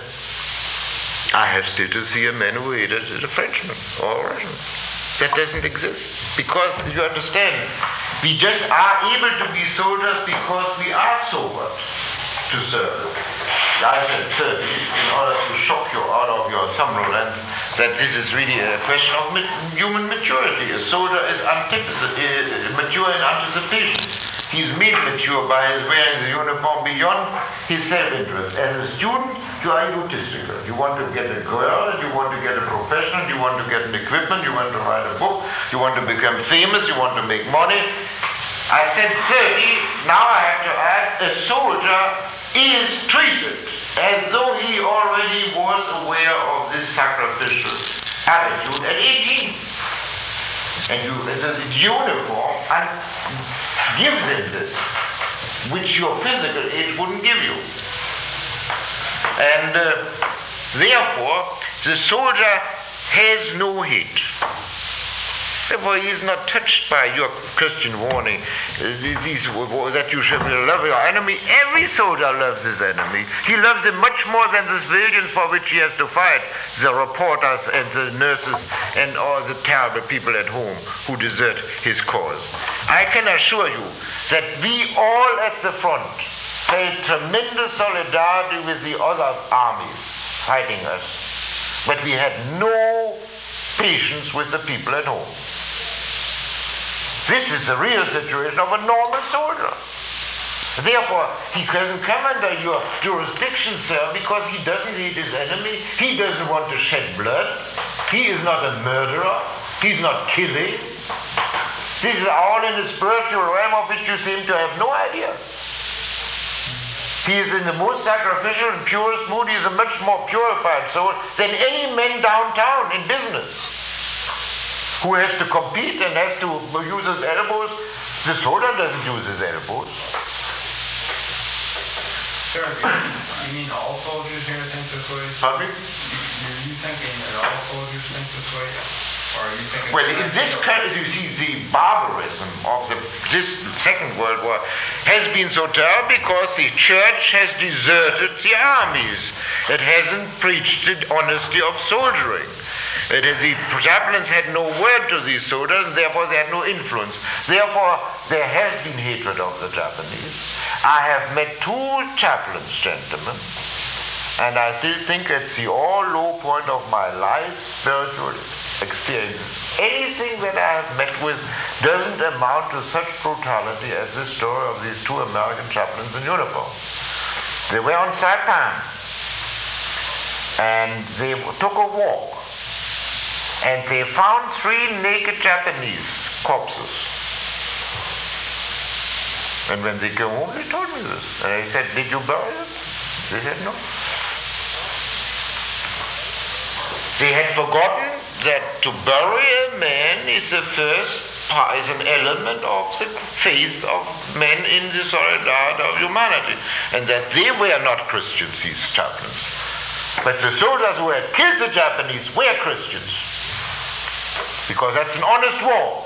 I have still to see a man who hated a Frenchman or a Russian. That doesn't exist. Because, you understand, we just are able to be soldiers because we are sober to serve. I said 30, in order to shock you out of your somnolence, that this is really a question of human maturity. A soldier is mature in anticipation. He's made mature by his wearing the uniform beyond his self-interest. As a student, you are egotistical. You want to get a girl, you want to get a profession, you want to get an equipment, you want to write a book, you want to become famous, you want to make money. I said 30, now I have to add, a soldier is treated as though he already was aware of this sacrificial attitude at 18. And the uniform gives him this, which your physical age wouldn't give you. And therefore, the soldier has no hate. Therefore, he is not touched by your Christian warning that you should love your enemy. Every soldier loves his enemy. He loves him much more than the civilians for which he has to fight, the reporters and the nurses and all the terrible people at home who desert his cause. I can assure you that we all at the front felt tremendous solidarity with the other armies fighting us, but we had no patience with the people at home. This is the real situation of a normal soldier. Therefore, he doesn't come under your jurisdiction, sir, because he doesn't hate his enemy. He doesn't want to shed blood. He is not a murderer. He's not killing. This is all in the spiritual realm of which you seem to have no idea. He is in the most sacrificial and purest mood. He is a much more purified soul than any man downtown in business who has to compete and has to use his elbows. The soldier doesn't use his elbows. Sir, you mean all soldiers here think this way? Pardon me? Are you thinking that all soldiers think this way? Or are you thinking... Well, in this country, you see, the barbarism of this Second World War has been so terrible because the church has deserted the armies. It hasn't preached the honesty of soldiering. The chaplains had no word to these soldiers, and therefore they had no influence. Therefore, there has been hatred of the Japanese. I have met 2 chaplains, gentlemen, and I still think it's the all-low point of my life, spiritual experience. Anything that I have met with doesn't amount to such brutality as this story of these 2 American chaplains in uniform. They were on Saipan, and they took a walk. And they found 3 naked Japanese corpses. And when they came home, they told me this. And I said, did you bury them? They said, no. They had forgotten that to bury a man is an element of the faith of men in the solidarity of humanity. And that they were not Christians, these chaplains. But the soldiers who had killed the Japanese were Christians. Because that's an honest war.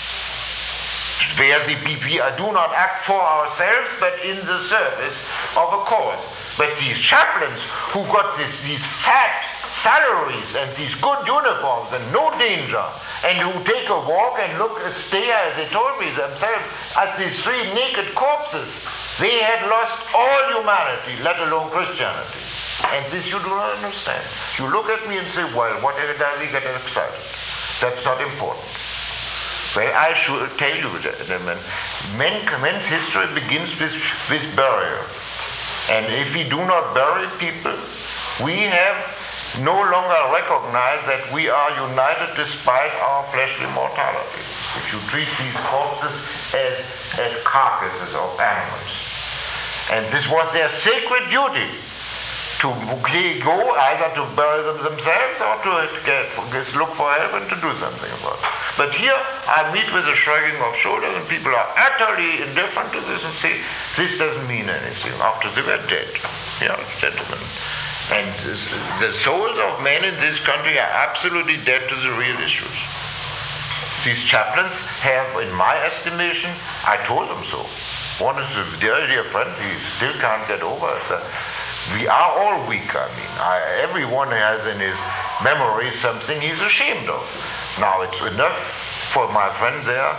Where we do not act for ourselves, but in the service of a cause. But these chaplains who got these fat salaries and these good uniforms and no danger, and who take a walk and stare, as they told me themselves, at these 3 naked corpses, they had lost all humanity, let alone Christianity. And this you do not understand. You look at me and say, well, whatever does he get excited? That's not important. Well, I should tell you, gentlemen, men's history begins with burial. And if we do not bury people, we have no longer recognized that we are united despite our fleshly mortality. If you treat these corpses as carcasses of animals. And this was their sacred duty, to go either to bury them themselves or to look for help and to do something about it. But here I meet with a shrugging of shoulders, and people are utterly indifferent to this and say, this doesn't mean anything, after they were dead. Yeah, gentlemen. And the souls of men in this country are absolutely dead to the real issues. These chaplains have, in my estimation, I told them so. One is a dear friend, he still can't get over it. We are all weak, I mean. Everyone has in his memory something he's ashamed of. Now, it's enough for my friend there,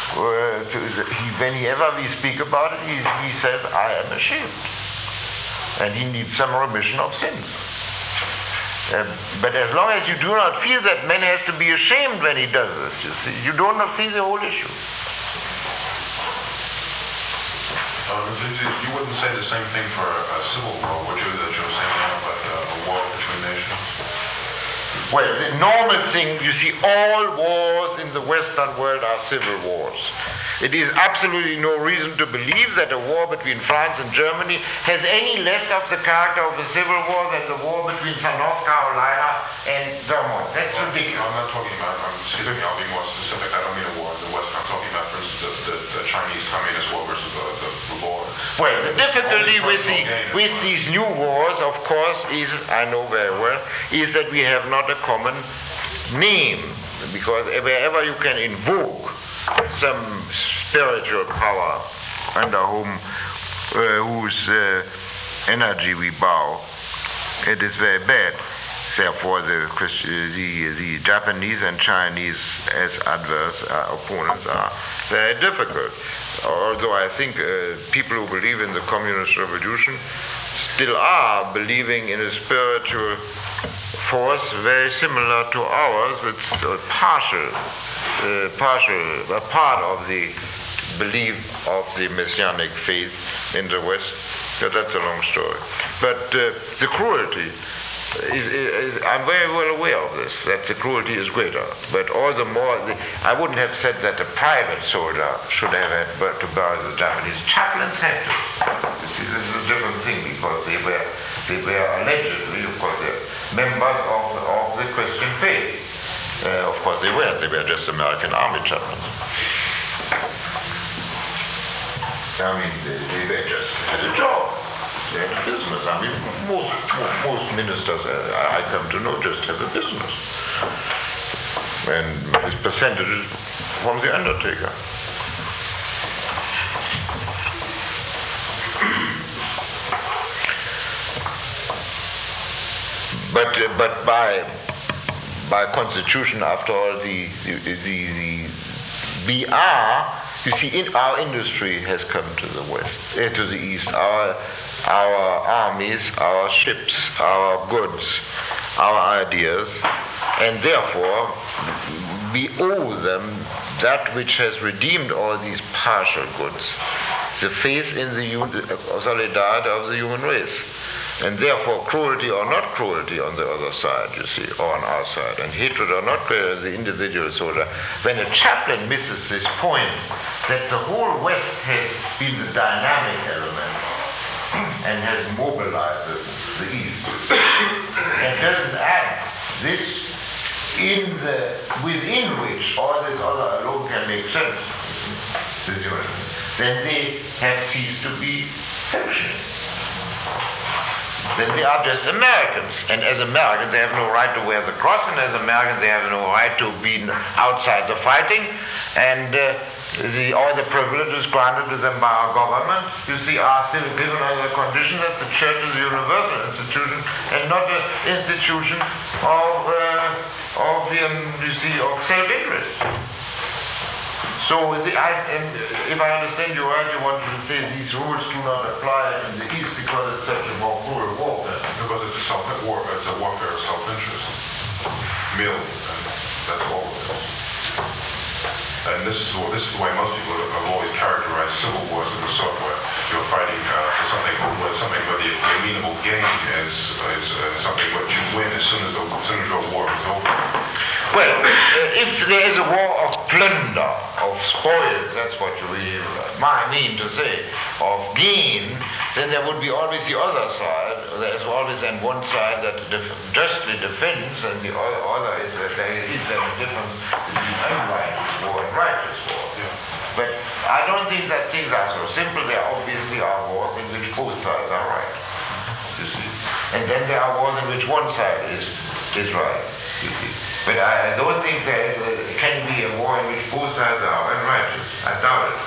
whenever we speak about it, he says, I am ashamed. And he needs some remission of sins. But as long as you do not feel that man has to be ashamed when he does this, you see, you do not see the whole issue. You wouldn't say the same thing for a civil war, would you, that you're saying now about a war between nations? Well, the normal thing, you see, all wars in the Western world are civil wars. It is absolutely no reason to believe that a war between France and Germany has any less of the character of a civil war than the war between North Carolina and Vermont. That's ridiculous. I'm not talking about, excuse me, I'll be more specific. I don't mean a war in the West. I'm talking about, for instance, the Chinese Communist War versus the war. Well, the difficulty with these new wars, of course, is, I know very well, is that we have not a common name. Because wherever you can invoke some spiritual power under whose energy we bow, it is very bad. Therefore, the Japanese and Chinese as adverse opponents are very difficult. Although I think people who believe in the communist revolution still are believing in a spiritual force very similar to ours. It's a part of the belief of the Messianic faith in the West. But that's a long story. But the cruelty I'm very well aware of this, that the cruelty is greater. But all the more, I wouldn't have said that a private soldier should have had to bury the Japanese. Chaplains had to. This is a different thing because they were allegedly, of course, members of the Christian faith. Of course, they weren't. They were just American Army chaplains. I mean, they just had a job. They had a business. I mean, most ministers I come to know just have a business. And his percentage is from the undertaker. But by constitution, after all, you see, our industry has come to the west, to the east. Our armies, our ships, our goods, our ideas, and therefore we owe them that which has redeemed all these partial goods, the faith in the solidarity of the human race. And therefore, cruelty or not cruelty on the other side, you see, or on our side, and hatred or not the individual soldier. When a chaplain misses this point, that the whole West has been the dynamic element and has mobilized the East, and doesn't add this within which all this other alone can make sense, then they have ceased to be functioning. Then they are just Americans. And as Americans, they have no right to wear the cross, and as Americans, they have no right to be outside the fighting. And all the privileges granted to them by our government, you see, are still given under the condition that the church is a universal institution and not an institution of self-interest. So, if I understand you right, you want to say these rules do not apply in the East because it's such a more cruel war. Because it's a warfare of self-interest. Merely, and that's all it is. And this is the way most people have always characterized civil wars of the sort where you're fighting for something where the amenable gain is something what you win as soon as your war is over. Well, if there is a war of plunder, of spoils, that's what you really mean to say, of gain, then there would be always the other side. There's always on one side that justly defends, and the other is that there is a difference between unrighteous war and righteous war. Yeah. But I don't think that things are so simple. There obviously are wars in which both sides are right, you see. And then there are wars in which one side is right, you see. But I don't think there can be a war in which both sides are unrighteous. I doubt it.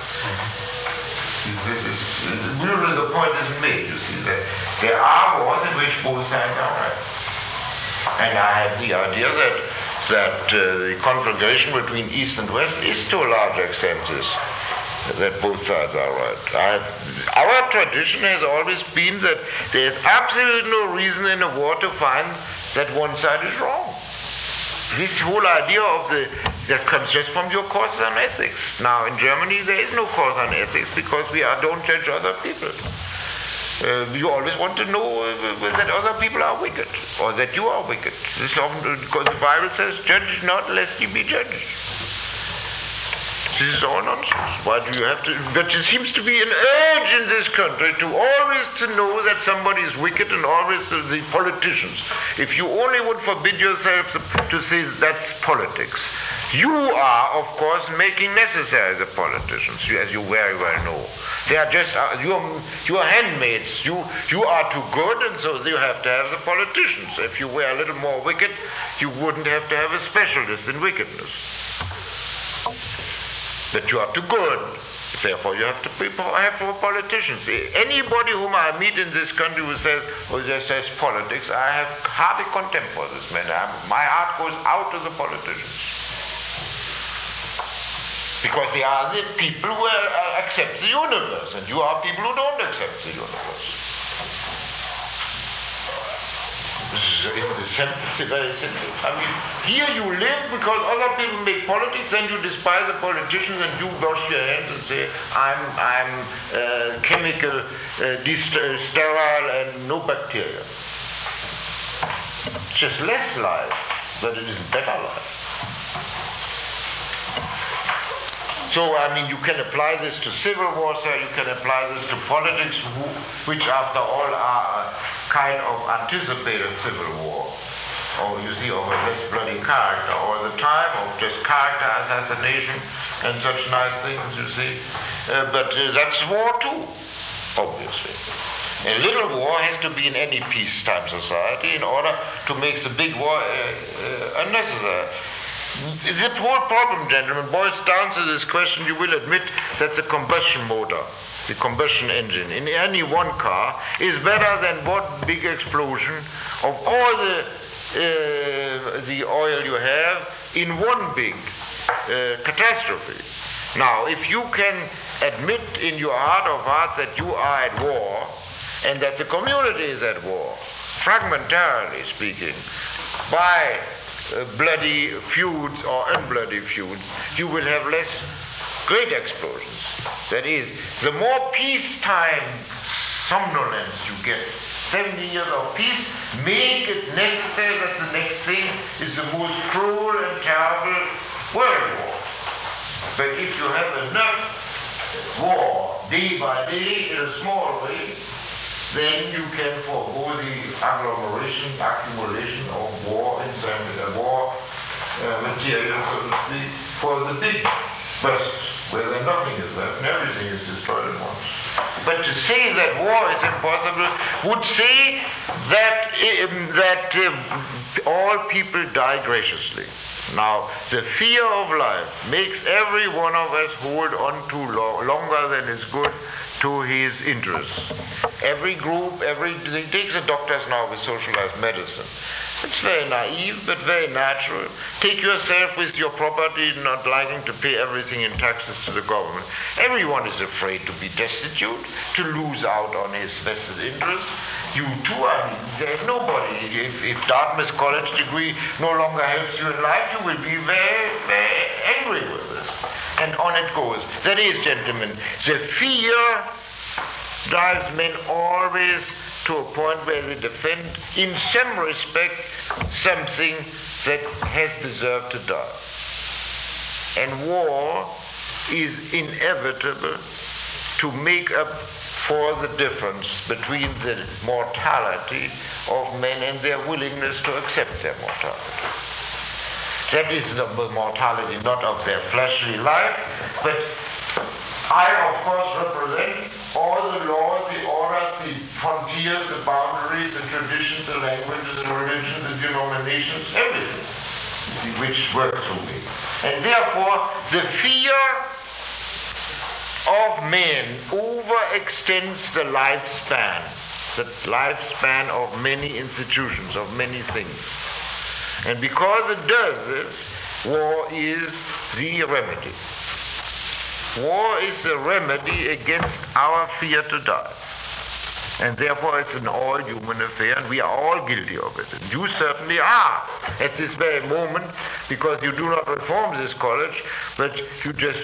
Really the point isn't made, you see. That there are wars in which both sides are right. And I have the idea that the conflagration between East and West is to a large extent that both sides are right. Our tradition has always been that there is absolutely no reason in a war to find that one side is wrong. This whole idea that comes just from your courses on ethics. Now in Germany there is no course on ethics because we don't judge other people. You always want to know that other people are wicked or that you are wicked. This is often because the Bible says, "Judge not lest ye be judged." This is all nonsense. Why do you have to? But it seems to be an urge in this country to always to know that somebody is wicked, and always the politicians. If you only would forbid yourself to say that's politics, you are, of course, making necessary the politicians, as you very well know. They are just your handmaids. You are too good, and so you have to have the politicians. If you were a little more wicked, you wouldn't have to have a specialist in wickedness. That you are too good, therefore you have to have for politicians. Anybody whom I meet in this country who says politics, I have hardly contempt for this man. My heart goes out to the politicians. Because they are the people who accept the universe, and you are people who don't accept the universe. It's very simple. I mean, here you live because other people make politics, and you despise the politicians, and you wash your hands and say, I'm chemical, sterile, and no bacteria. It's just less life, but it is better life. So, I mean, you can apply this to civil warfare, you can apply this to politics, which after all are a kind of anticipated civil war. Or you see, of a less bloody character, or the time of just character assassination and such nice things, you see. But that's war too, obviously. A little war has to be in any peacetime society in order to make the big war unnecessary. The whole problem, gentlemen, boils down to this question. You will admit that the combustion motor, the combustion engine in any one car is better than one big explosion of all the oil you have in one big catastrophe. Now, if you can admit in your heart of hearts that you are at war and that the community is at war, fragmentarily speaking, by bloody feuds or unbloody feuds, you will have less great explosions. That is, the more peacetime somnolence you get, 70 years of peace, make it necessary that the next thing is the most cruel and terrible world war. But if you have enough war day by day in a small way, then you can forego the accumulation of war material, so to speak, for the big bursts, where then nothing is left and everything is destroyed at once. But to say that war is impossible would say that all people die graciously. Now, the fear of life makes every one of us hold on to longer than is good to his interests. Every group, take the doctors now with socialized medicine. It's very naive, but very natural. Take yourself with your property, not liking to pay everything in taxes to the government. Everyone is afraid to be destitute, to lose out on his vested interests. You too, I mean, there's nobody. If Dartmouth College degree no longer helps you in life, you will be very, very angry with this. And on it goes. That is, gentlemen, the fear drives men always to a point where they defend, in some respect, something that has deserved to die. And war is inevitable to make up for the difference between the mortality of men and their willingness to accept their mortality. That is the mortality not of their fleshly life, but I, of course, represent all the laws, the orders, the frontiers, the boundaries, the traditions, the languages, the religions, the denominations, everything which works through me. And therefore, the fear of men overextends the lifespan of many institutions, of many things. And because it does this, war is the remedy. War is a remedy against our fear to die. And therefore it's an all-human affair, and we are all guilty of it. And you certainly are at this very moment, because you do not reform this college, but you just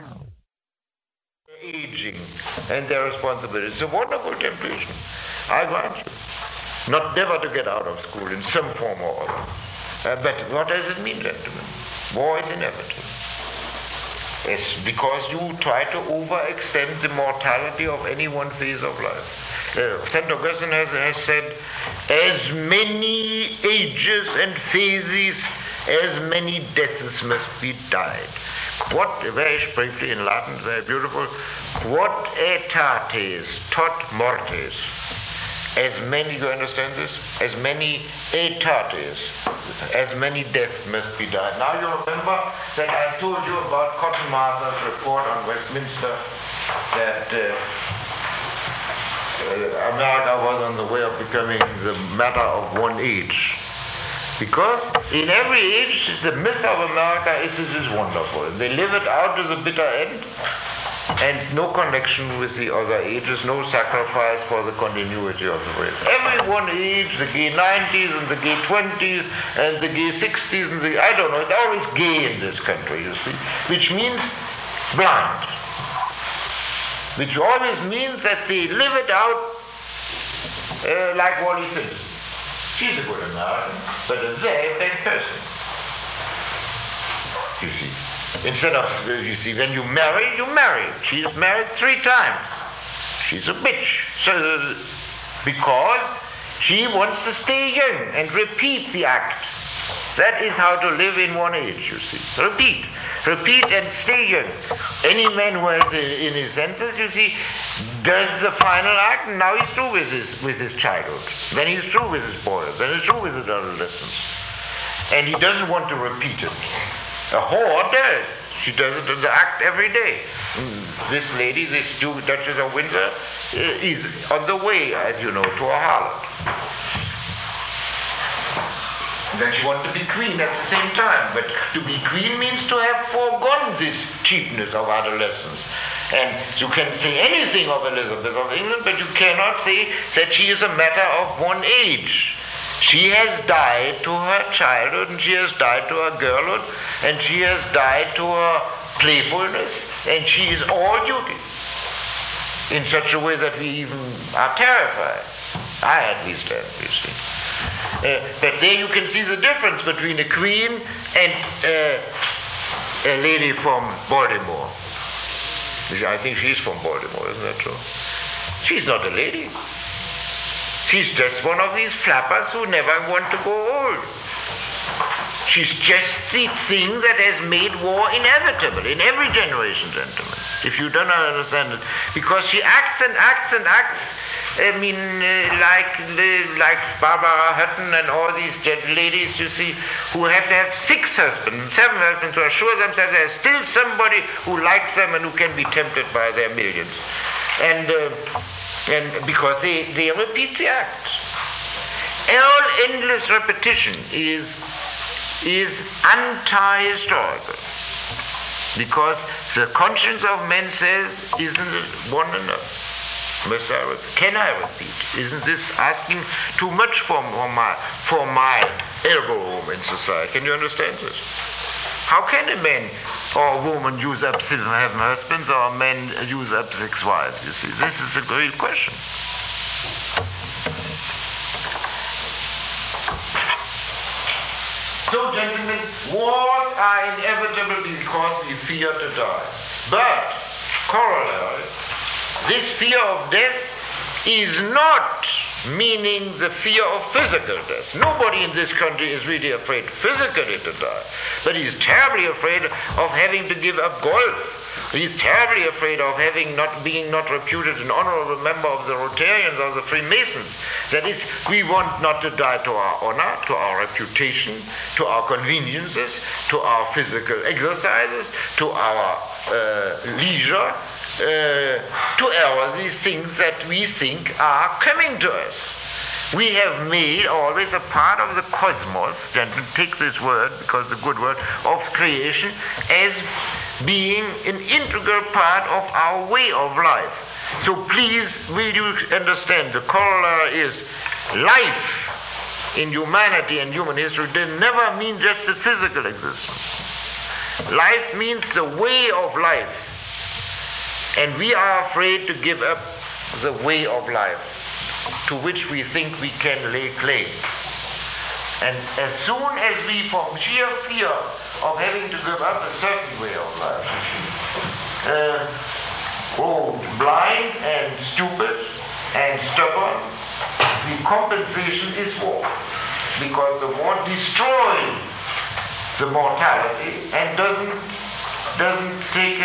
aging and their responsibility. It's a wonderful temptation, I grant you. Never to get out of school in some form or other. But what does it mean, gentlemen? War is inevitable. It's because you try to overextend the mortality of any one phase of life. St. Augustine has said, as many ages and phases, as many deaths must be died. What, very briefly in Latin, very beautiful, quod aetates tot mortes. As many, you understand this? As many aetates, as many deaths must be died. Now you remember that I told you about Cotton Mather's report on Westminster, that America was on the way of becoming the matter of one age. Because in every age, the myth of America is wonderful. They live it out to the bitter end. and no connection with the other ages, no sacrifice for the continuity of the race. Every one age, the gay 90s and the gay 20s and the gay 60s and the, I don't know, it's always gay in this country, you see, which means blind. Which always means that they live it out like Wally Simpson. She's a good American, but a very bad person. You see. Instead of, you see, when you marry, you marry. She is married 3 times. She's a bitch. So, because she wants to stay young and repeat the act. That is how to live in one age, you see. Repeat. Repeat and stay young. Any man who has in his senses, you see, does the final act, and now he's through with his childhood. Then he's through with his boyhood. Then he's through with his adolescence. And he doesn't want to repeat it. A whore does. She does it in the act every day. This lady, this Duchess of Windsor, is on the way, as you know, to a harlot. Then she wants to be queen at the same time. But to be queen means to have foregone this cheapness of adolescence. And you can say anything of Elizabeth of England, but you cannot say that she is a matter of one age. She has died to her childhood, and she has died to her girlhood, and she has died to her playfulness, and she is all duty. In such a way that we even are terrified. I at least am, you see. But there you can see the difference between a queen and a lady from Baltimore. I think she's from Baltimore, isn't that true? She's not a lady. She's just one of these flappers who never want to go old. She's just the thing that has made war inevitable in every generation, gentlemen. If you don't understand it. Because she acts and acts and acts, I mean, like Barbara Hutton and all these ladies, you see, who have to have 6 husbands, 7 husbands to assure themselves there's still somebody who likes them and who can be tempted by their millions. And because they repeat the act. All endless repetition is anti-historical. Because the conscience of men says, isn't it one enough? Can I repeat? Isn't this asking too much for my elbow room in society? Can you understand this? How can a man or a woman use up 7 husbands or a man use up 6 wives? You see, this is a great question. So, gentlemen, wars are inevitable because we fear to die. But, corollary, this fear of death is not meaning the fear of physical death. Nobody in this country is really afraid physically to die, but he's terribly afraid of having to give up golf. He's terribly afraid of being not reputed an honorable member of the Rotarians or the Freemasons. That is, we want not to die to our honor, to our reputation, to our conveniences, to our physical exercises, to our leisure, to these things that we think are coming to us. We have made always a part of the cosmos, and take this word because it's a good word, of creation as being an integral part of our way of life. So please, will you understand, the corollary is life in humanity and human history did never mean just the physical existence. Life means the way of life. And we are afraid to give up the way of life to which we think we can lay claim. And as soon as we, from sheer fear of having to give up a certain way of life, go blind and stupid and stubborn, the compensation is war. Because the war destroys the mortality and doesn't take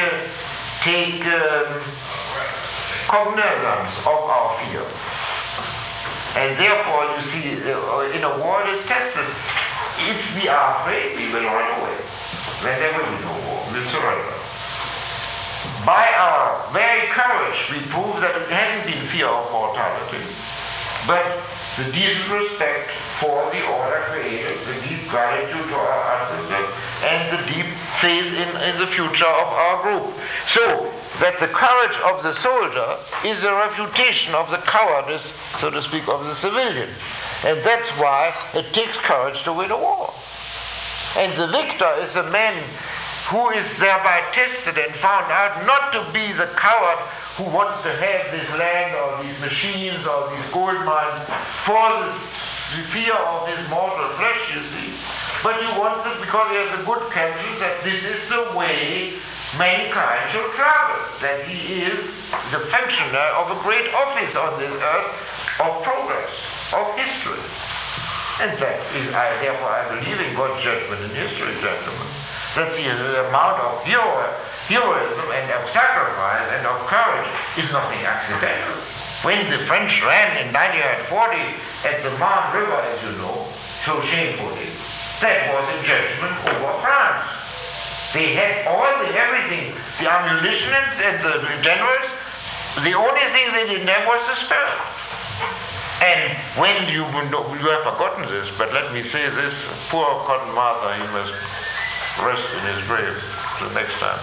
cognizance of our fear. And therefore, you see, in a war it is tested. If we are afraid, we will run away. Then there will be no war. We will surrender. By our very courage, we prove that it hasn't been fear of mortality, but the decent respect for the order created, the deep gratitude to our ancestors, and the deep faith in the future of our group. So, that the courage of the soldier is a refutation of the cowardice, so to speak, of the civilian. And that's why it takes courage to win a war. And the victor is a man who is thereby tested and found out not to be the coward who wants to have this land or these machines or these gold mines for the fear of his mortal flesh, you see, but he wants it because he has a good conscience that this is the way mankind should travel, that he is the functioner of a great office on this earth of progress, of history. And that is, therefore I believe in God's judgment in history, gentlemen, that the amount of heroism and of sacrifice and of courage is nothing accidental. When the French ran in 1940 at the Marne River, as you know, so shamefully, that was a judgment over France. They had everything, the ammunition and the generals. The only thing they didn't have was the spirit. And when you have forgotten this, but let me say this, poor Cotton Mather, he must rest in his grave till next time.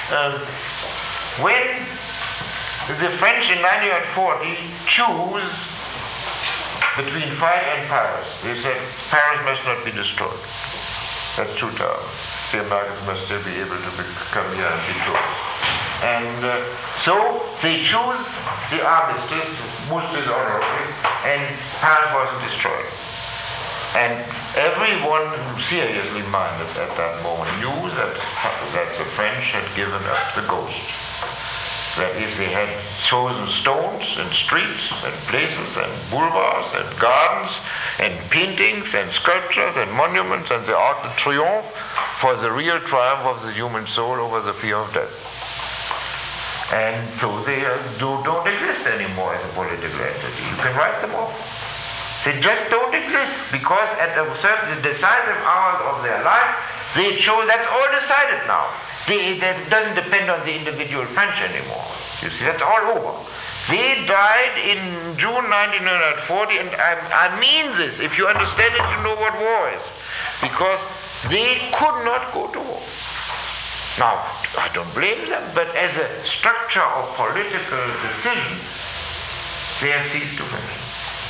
When the French in 1940 choose between fight and Paris, they said Paris must not be destroyed. That's too tough. The Americans must still be able to come here and be close. And so they choose the armistice, most dishonorably, and Paris wasn't destroyed. And everyone seriously minded at that moment knew that the French had given up the ghost. That is, they had chosen stones and streets and places and boulevards and gardens and paintings and sculptures and monuments and the Arc de Triomphe for the real triumph of the human soul over the fear of death. And so they don't exist anymore as a political entity. You can write them off. They just don't exist because at a certain decisive hours of their life, they chose, that's all decided now. That doesn't depend on the individual French anymore. You see, that's all over. They died in June 1940, and I mean this. If you understand it, you know what war is. Because they could not go to war. Now, I don't blame them, but as a structure of political decision, they have ceased to function.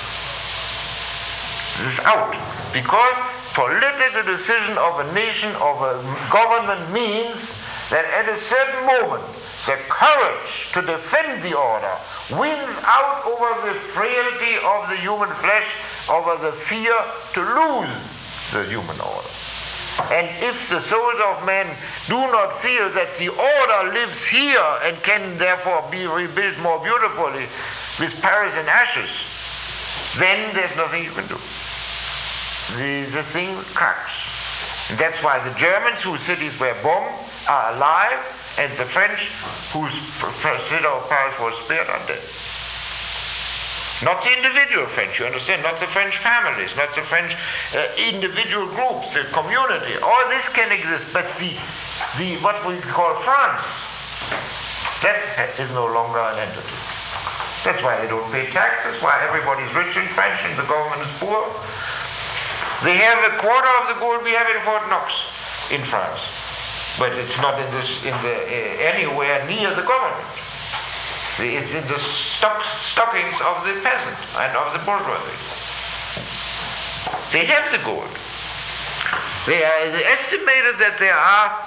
This is out. Because political decision of a nation, of a government means that at a certain moment, the courage to defend the order wins out over the frailty of the human flesh, over the fear to lose the human order. And if the souls of men do not feel that the order lives here and can therefore be rebuilt more beautifully with Paris in ashes, then there's nothing you can do. The thing cracks. And that's why the Germans whose cities were bombed are alive, and the French whose city of Paris was spared are dead. Not the individual French, you understand, not the French families, not the French individual groups, the community. All this can exist, but the what we call France, that is no longer an entity. That's why they don't pay taxes, why everybody's rich in French and the government is poor. They have a quarter of the gold we have in Fort Knox in France, but it's not anywhere near the government. It's in the stockings of the peasant and of the bourgeoisie. They have the gold. They estimated that there are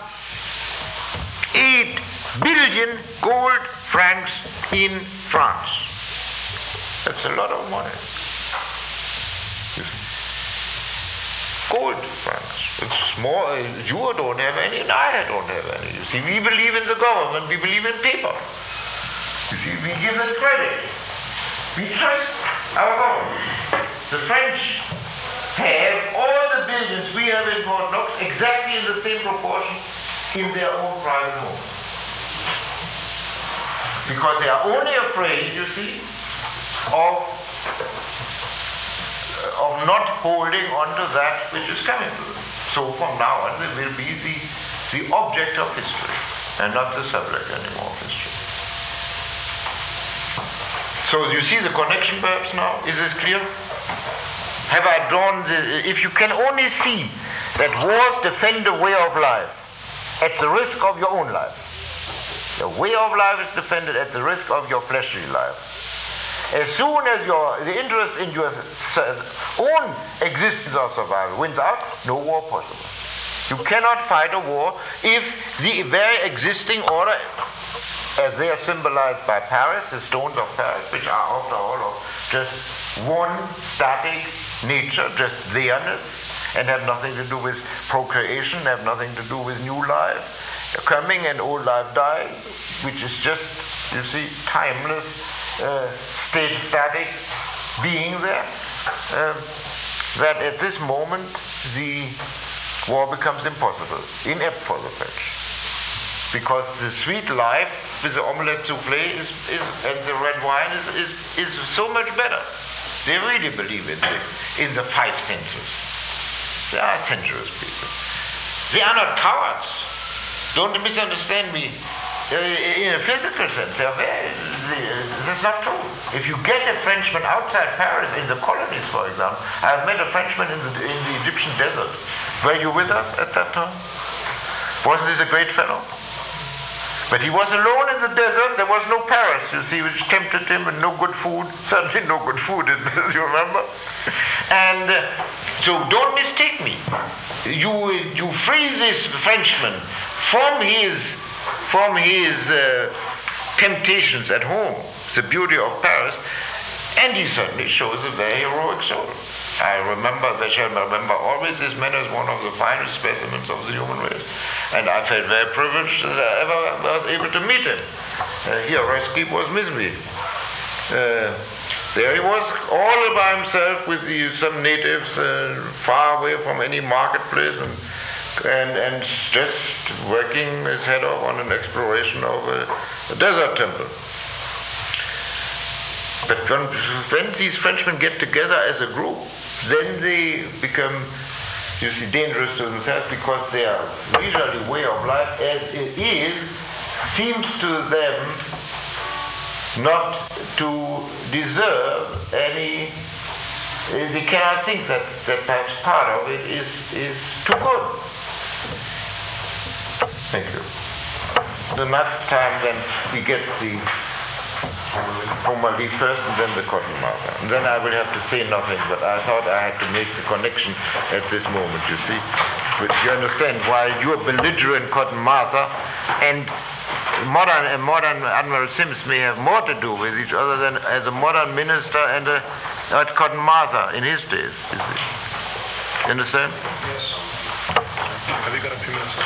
8 billion gold francs in France. That's a lot of money. Gold francs. It's more, you don't have any and I don't have any. You see, we believe in the government, we believe in paper. You see, we give them credit. We trust our government. The French have all the billions we have in Fort Knox exactly in the same proportion in their own private homes. Because they are only afraid, you see, of not holding on to that which is coming to them. So from now on, they will be the object of history and not the subject anymore of history. So you see the connection perhaps now? Is this clear? Have I drawn if you can only see that wars defend a way of life at the risk of your own life, The way of life is defended at the risk of your fleshly life. As soon as the interest in your own existence or survival wins out, no war possible. You cannot fight a war if the very existing order, as they are symbolized by Paris, the stones of Paris, which are after all of just one static nature, just there-ness, and have nothing to do with procreation, have nothing to do with new life coming and old life dying, which is just, you see, timeless, static being there, that at this moment the war becomes impossible, inept for the French. Because the sweet life with the omelette soufflé and the red wine is so much better. They really believe in the five senses. They are sensuous people. They are not cowards. Don't misunderstand me. In a physical sense, that's not true. If you get a Frenchman outside Paris, in the colonies, for example, I've met a Frenchman in the Egyptian desert. Were you with us at that time? Wasn't this a great fellow? But he was alone in the desert. There was no Paris, you see, which tempted him, and no good food. Certainly no good food, you remember? And so don't mistake me. You free this Frenchman from his temptations at home, the beauty of Paris, and he certainly shows a very heroic soul. I shall remember always this man as one of the finest specimens of the human race. And I felt very privileged that I ever was able to meet him. Here, Resky was with me. There he was, all by himself with some natives far away from any marketplace and just working his head off on an exploration of a desert temple. But when these Frenchmen get together as a group, then they become, you see, dangerous to themselves because their leisurely way of life, as it is, seems to them not to deserve any. They cannot think that perhaps part of it is too good. Thank you. The next time then we get the Formaldehyde first and then the cotton marker. And then I will have to say nothing, but I thought I had to make the connection at this moment, you see. But you understand why you're belligerent cotton marker and modern Admiral Sims may have more to do with each other than as a modern minister and a Cotton Mather in his days, you see. You understand? Yes. Have you got a few minutes?